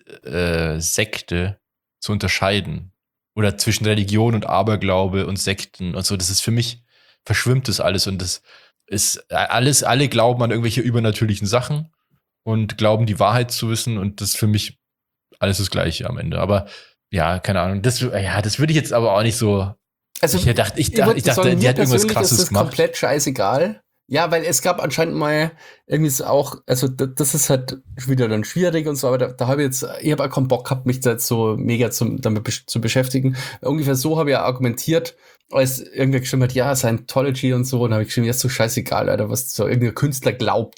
äh, Sekte zu unterscheiden. Oder zwischen Religion und Aberglaube und Sekten und so. Das ist für mich, verschwimmt das alles und das ist alles, alle glauben an irgendwelche übernatürlichen Sachen und glauben die Wahrheit zu wissen und das ist für mich alles das Gleiche am Ende. Aber ja, keine Ahnung. Das, ja, das würde ich jetzt aber auch nicht so. Also, ich dachte, ich dachte, ich dachte sagen, die hat irgendwas Krasses ist das gemacht. Komplett scheißegal. Ja, weil es gab anscheinend mal irgendwie so auch, also das ist halt wieder dann schwierig und so, aber da, da habe ich jetzt, ich habe auch keinen Bock gehabt, mich da jetzt so mega zum, damit besch- zu beschäftigen. Ungefähr so habe ich ja argumentiert, als irgendwer geschrieben hat, ja, Scientology und so, und habe ich geschrieben, ja, ist so scheißegal, Alter, was so irgendein Künstler glaubt.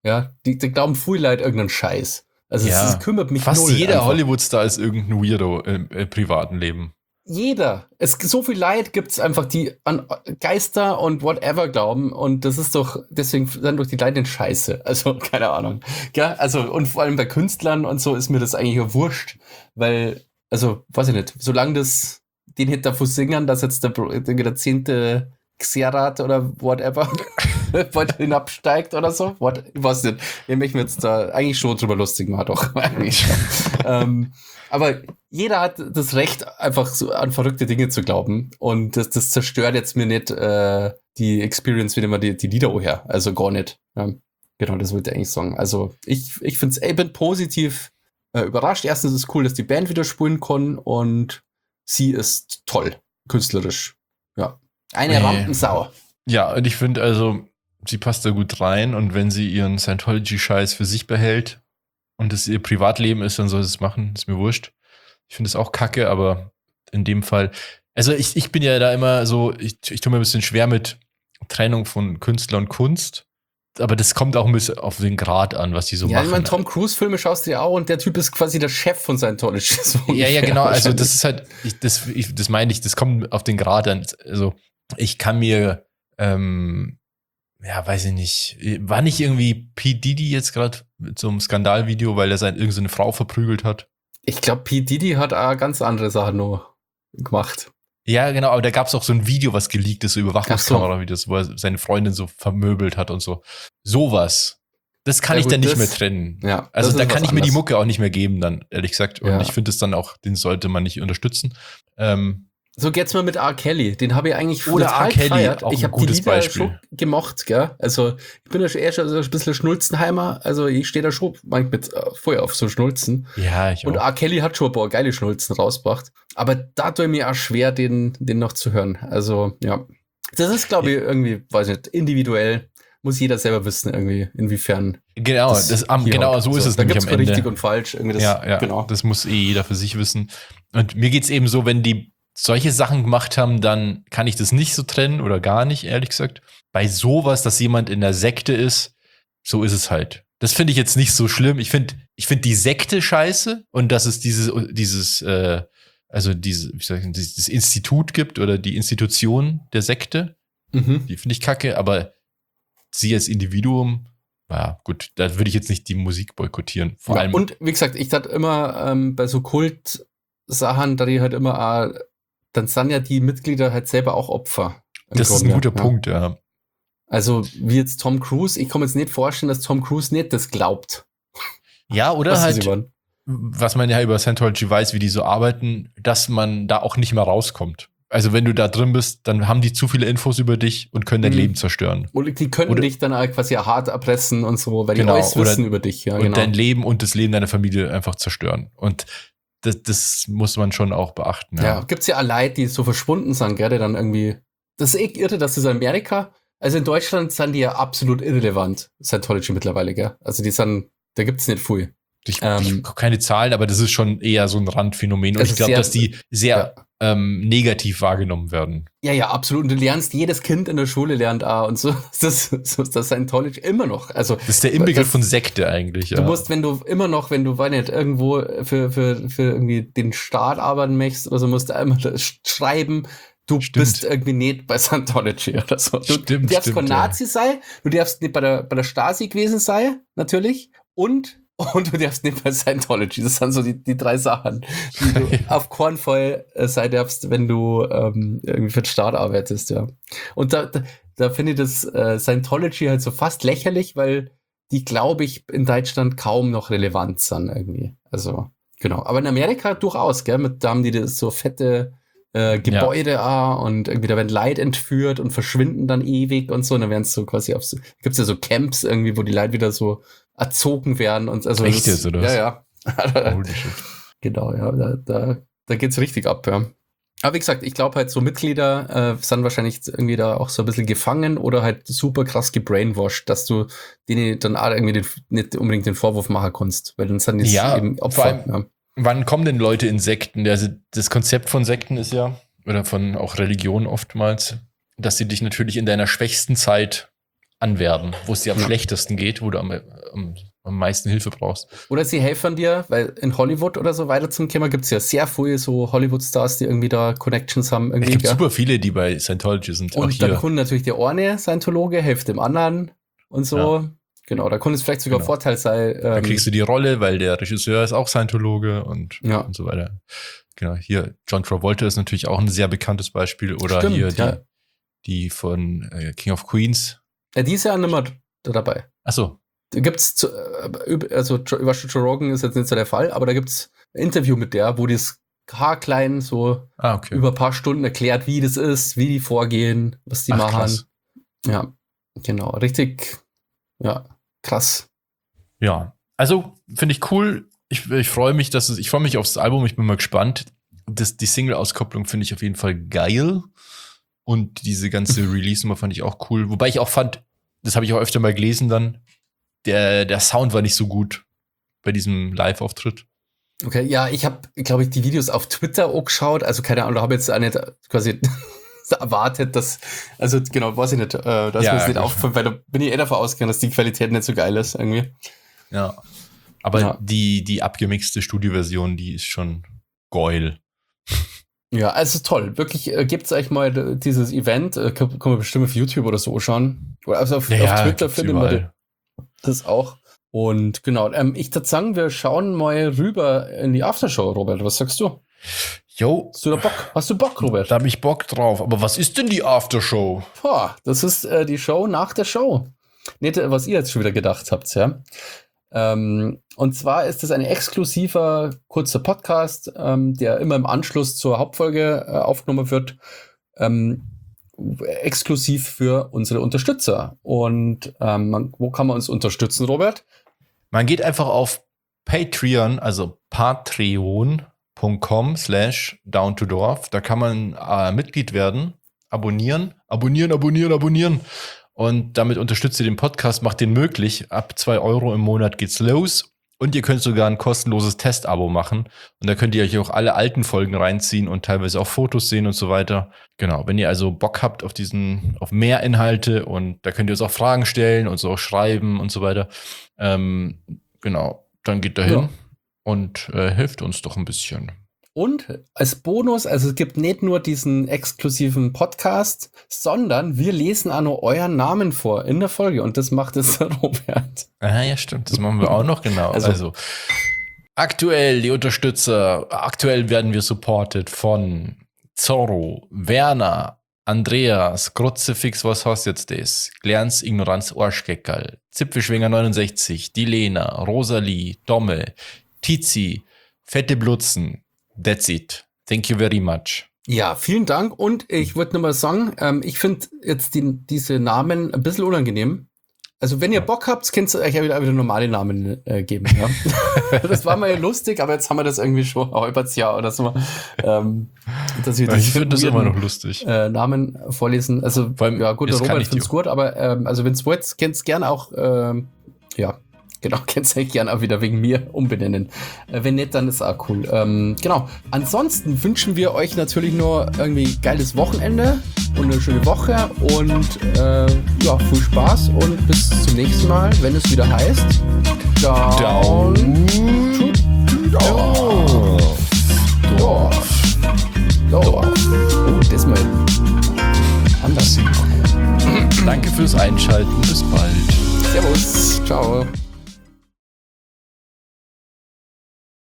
Ja, die, die glauben viel Leute irgendeinen Scheiß. Also Ja. es, es kümmert mich Fast null jeder einfach. Hollywood-Star ist irgendein Weirdo im, im privaten Leben. Jeder. Es so viel Leid gibt es einfach, die an Geister und whatever glauben. Und das ist doch, deswegen sind doch die Leute in Scheiße. Also, keine Ahnung. Ja, also, und vor allem bei Künstlern und so ist mir das eigentlich ja wurscht. Weil, also, weiß ich nicht, solange das den hätte davon singen, dass jetzt der, der zehnte Xerat oder whatever weiter hinabsteigt oder so. What, ich weiß nicht. Ich möchte mir jetzt da eigentlich schon drüber lustig machen, doch. Eigentlich. ähm, aber jeder hat das Recht, einfach so an verrückte Dinge zu glauben. Und das, das zerstört jetzt mir nicht äh, die Experience, wenn immer die, die Lieder her. Also gar nicht. Ja, genau, das wollte ich eigentlich sagen. Also ich, ich finde es, ich bin positiv äh, überrascht. Erstens ist es cool, dass die Band wieder spielen kann und sie ist toll, künstlerisch. Ja. Eine Nee. Rampensau. Ja, und ich finde also, sie passt da gut rein und wenn sie ihren Scientology-Scheiß für sich behält und es ihr Privatleben ist, dann soll sie es machen, ist mir wurscht. Ich finde es auch kacke, aber in dem Fall, also ich, ich bin ja da immer so, ich, ich tue mir ein bisschen schwer mit Trennung von Künstler und Kunst, aber das kommt auch ein bisschen auf den Grad an, was die so Ja, machen. ich meine, Tom Cruise-Filme schaust du ja auch und der Typ ist quasi der Chef von Scientology. So Ja, ja, ungefähr genau. Also wahrscheinlich. das ist halt, ich, das, ich, das meine ich, das kommt auf den Grad an. Also ich kann mir, ähm, ja, weiß ich nicht, war nicht irgendwie P. Diddy jetzt gerade mit so einem Skandalvideo, weil er seine irgendeine Frau verprügelt hat? Ich glaube, P. Diddy hat auch ganz andere Sachen noch gemacht. Ja, genau, aber da gab es auch so ein Video, was geleakt ist, so Überwachungskamera-Videos, wo er seine Freundin so vermöbelt hat und so. Sowas. Das kann Ja, ich gut, dann nicht das- mehr trennen. Ja, Also das da ist kann was ich mir die anderes. Mucke auch nicht mehr geben dann, ehrlich gesagt. Und Ja. ich finde es dann auch, den sollte man nicht unterstützen. Ähm, So geht's mir mit R. Kelly. Den habe ich eigentlich Oder total R. Kelly, gefeiert. auch Ich ein habe die gutes Lieder Beispiel. schon gemocht, gell? Also ich bin ja schon eher schon so ein bisschen Schnulzenheimer. Also ich stehe da schon manchmal mit äh, Feuer auf so Schnulzen. ja, ich Und auch. R. Kelly hat schon ein paar geile Schnulzen rausgebracht. Aber da tue ich mir auch schwer, den, den noch zu hören. Also, ja. Das ist, glaube ich, irgendwie, weiß nicht, individuell. Muss jeder selber wissen, irgendwie, inwiefern. Genau, das, das am, hier genau hat. so ist es Da nämlich gibt's am kein Ende. richtig und falsch. Irgendwie das, ja, ja, genau. das muss eh jeder für sich wissen. Und mir geht's eben so, wenn die solche Sachen gemacht haben, dann kann ich das nicht so trennen oder gar nicht, ehrlich gesagt. Bei sowas, dass jemand in der Sekte ist, so ist es halt. Das finde ich jetzt nicht so schlimm. Ich finde ich finde die Sekte scheiße und dass es dieses, dieses äh, also diese, wie soll ich sagen, dieses Institut gibt oder die Institution der Sekte, Mhm. die finde ich kacke, aber sie als Individuum, ja gut, da würde ich jetzt nicht die Musik boykottieren. Vor Ja, allem, und wie gesagt, ich dachte immer ähm, bei so Kult-Sachen, da die halt immer, äh, dann sind ja die Mitglieder halt selber auch Opfer. im das ist ein Grunde, guter ja. Punkt, ja. Also wie jetzt Tom Cruise, ich kann mir jetzt nicht vorstellen, dass Tom Cruise nicht das glaubt. Ja, oder was sie halt, wollen. was man ja über Scientology weiß, wie die so arbeiten, dass man da auch nicht mehr rauskommt. Also wenn du da drin bist, dann haben die zu viele Infos über dich und können dein Mhm. Leben zerstören. Und die können Oder- dich dann halt quasi hart erpressen und so, weil Genau, die alles oder- wissen über dich. Ja, und genau. dein Leben und das Leben deiner Familie einfach zerstören. Und das, das muss man schon auch beachten. Ja, Ja, gibt's ja auch Leute, die so verschwunden sind, gell, die dann irgendwie. Das ist echt irre, dass das in Amerika, also in Deutschland sind die ja absolut irrelevant, Scientology mittlerweile, gell? Also die sind, da gibt's nicht viel. Ich, ähm, ich hab keine Zahlen, aber das ist schon eher so ein Randphänomen. Und Das ich ist glaube, sehr- dass die sehr ähm, negativ wahrgenommen werden. Ja, ja, absolut. Und du lernst, jedes Kind in der Schule lernt auch und so. Das, so ist das Scientology immer noch. Also Das ist der Inbegriff das- von Sekte eigentlich. Ja. Du musst, wenn du immer noch, wenn du, weiß nicht, irgendwo für, für, für irgendwie den Staat arbeiten möchtest oder so, musst du einmal das sch- schreiben, du Stimmt. bist irgendwie nicht bei Scientology oder so. Du, Stimmt, du darfst stimmt, kein ja. Nazi sein, du darfst nicht bei der, bei der Stasi gewesen sein, natürlich, und, und du darfst nicht bei Scientology. Das sind so die, die drei Sachen, die du auf keinen Fall äh, sein darfst, wenn du ähm, irgendwie für den Staat arbeitest, ja. Und da, da, da finde ich das äh, Scientology halt so fast lächerlich, weil die, glaube ich, in Deutschland kaum noch relevant sind irgendwie. Also, genau. Aber in Amerika durchaus, gell? Mit, da haben die das so fette äh, Gebäude auch und irgendwie da werden Leute entführt und verschwinden dann ewig und so. Und dann werden es so quasi auf so, gibt's ja so Camps irgendwie, wo die Leute wieder so erzogen werden und also. Echt das- jetzt, oder was? Ja, ja. Holy shit. Genau, ja, da, da, da geht's richtig ab, ja. Aber wie gesagt, ich glaube halt, so Mitglieder äh, sind wahrscheinlich irgendwie da auch so ein bisschen gefangen oder halt super krass gebrainwashed, dass du denen dann auch irgendwie den, nicht unbedingt den Vorwurf machen kannst, weil dann sind die Ja, eben vor Opfer. allem- Ja. Wann kommen denn Leute in Sekten? Also das Konzept von Sekten ist ja, oder von auch Religion oftmals, dass sie dich natürlich in deiner schwächsten Zeit anwerben, wo es dir am Ja. schlechtesten geht, wo du am, am, am meisten Hilfe brauchst. Oder sie helfen dir, weil in Hollywood oder so weiter zum Thema gibt es ja sehr viele so Hollywood-Stars, die irgendwie da Connections haben. Es Irgendwie, gibt gell? super viele, die bei Scientology sind. auch Und hier. dann kann natürlich der eine Scientologe, hilft dem anderen und so. Genau, da kann es vielleicht sogar Genau. Vorteil sein. Da Ähm, kriegst du die Rolle, weil der Regisseur ist auch Scientologe und, Ja. und so weiter. Genau, hier John Travolta ist natürlich auch ein sehr bekanntes Beispiel. Oder Stimmt, hier die, ja. die von äh, King of Queens. ja, die ist ja nicht mehr da dabei. Achso, Da gibt's, zu- äh, üb- also Jo- über Joe Rogan ist jetzt nicht so der Fall, aber da gibt's ein Interview mit der, wo das haarklein so ah, okay. über ein paar Stunden erklärt, wie das ist, wie die vorgehen, was die Ach, machen. krass. Ja, genau, richtig, ja, krass. Ja, also finde ich cool. Ich, ich freue mich, dass es, ich freue mich aufs Album. Ich bin mal gespannt. Das, die Single-Auskopplung finde ich auf jeden Fall geil. Und diese ganze Release-Nummer fand ich auch cool. Wobei ich auch fand, das habe ich auch öfter mal gelesen dann, der, der Sound war nicht so gut bei diesem Live-Auftritt. Okay, ja, ich habe, glaube ich, die Videos auf Twitter auch geschaut, also keine Ahnung, da habe jetzt auch nicht quasi erwartet, dass, also genau, weiß ich nicht, äh, da ist Ja, mir jetzt nicht gut. aufgefallen, weil da bin ich eh davon ausgegangen, dass die Qualität nicht so geil ist irgendwie. Ja. Aber Ja. die, die abgemixte Studioversion, die ist schon geil. Ja, also toll. Wirklich, äh, gibt's euch mal d- dieses Event, äh, kann, kann man bestimmt auf YouTube oder so schauen. Oder also auf, auf Twitter gibt's findet man überall. das auch. Und genau, ähm, ich würde sagen, wir schauen mal rüber in die Aftershow, Robert. Was sagst du? Jo, Hast du da Bock? Hast du Bock, Robert? da hab ich Bock drauf. Aber was ist denn die Aftershow? Boah, das ist äh, die Show nach der Show. Nicht, äh, was ihr jetzt schon wieder gedacht habt, ja. Ähm, und zwar ist es ein exklusiver, kurzer Podcast, ähm, der immer im Anschluss zur Hauptfolge äh, aufgenommen wird. Ähm, exklusiv für unsere Unterstützer. Und ähm, man, wo kann man uns unterstützen, Robert? Man geht einfach auf Patreon, also patreon.com slash down to dorf. Da kann man äh, Mitglied werden, abonnieren, abonnieren, abonnieren, abonnieren. Und damit unterstützt ihr den Podcast, macht den möglich. Ab zwei Euro im Monat geht's los. Und ihr könnt sogar ein kostenloses Testabo machen. Und da könnt ihr euch auch alle alten Folgen reinziehen und teilweise auch Fotos sehen und so weiter. Genau, wenn ihr also Bock habt auf diesen, auf mehr Inhalte und da könnt ihr uns auch Fragen stellen und so auch schreiben und so weiter. Ähm, genau, dann geht da hin Ja. und äh, hilft uns doch ein bisschen. Und als Bonus, also es gibt nicht nur diesen exklusiven Podcast, sondern wir lesen auch noch euren Namen vor in der Folge. Und das macht es der Robert. Ah, ja, stimmt. Das machen wir auch noch, genau. Also- Also, aktuell die Unterstützer, aktuell werden wir supported von Zorro, Werner, Andreas, Kruzifix, was hast jetzt das? Glerns, Ignoranz, Arschgeckerl, Zipfelschwinger neunundsechzig, die Lena, Rosalie, Domme, Tizi, Fette Blutzen. That's it. Thank you very much. Ja, vielen Dank. Und ich wollte nur mal sagen, ähm, ich finde jetzt die, diese Namen ein bisschen unangenehm. Also wenn ihr Bock habt, könnt ihr euch ja wieder, wieder normale Namen äh, geben. Ja? Das war mal lustig, aber jetzt haben wir das irgendwie schon ein halbes Jahr oder so. Ähm, dass wir Ich diese finde das weirden, immer noch lustig. Äh, Namen vorlesen. Also Vor allem, ja gut, der jetzt kann Robert ich findet es die- gut, aber ähm, also wenn es wollt, könnt ihr gerne auch, ähm, ja, genau, könnt ihr euch gerne auch wieder wegen mir umbenennen. Äh, wenn nicht, dann ist auch cool. Ähm, genau. Ansonsten wünschen wir euch natürlich nur irgendwie geiles Wochenende und eine schöne Woche und äh, ja, viel Spaß und bis zum nächsten Mal, wenn es wieder heißt Down, to Dorf. Dorf. Dorf. Oh, das mal anders. Danke fürs Einschalten. Bis bald. Servus. Ciao.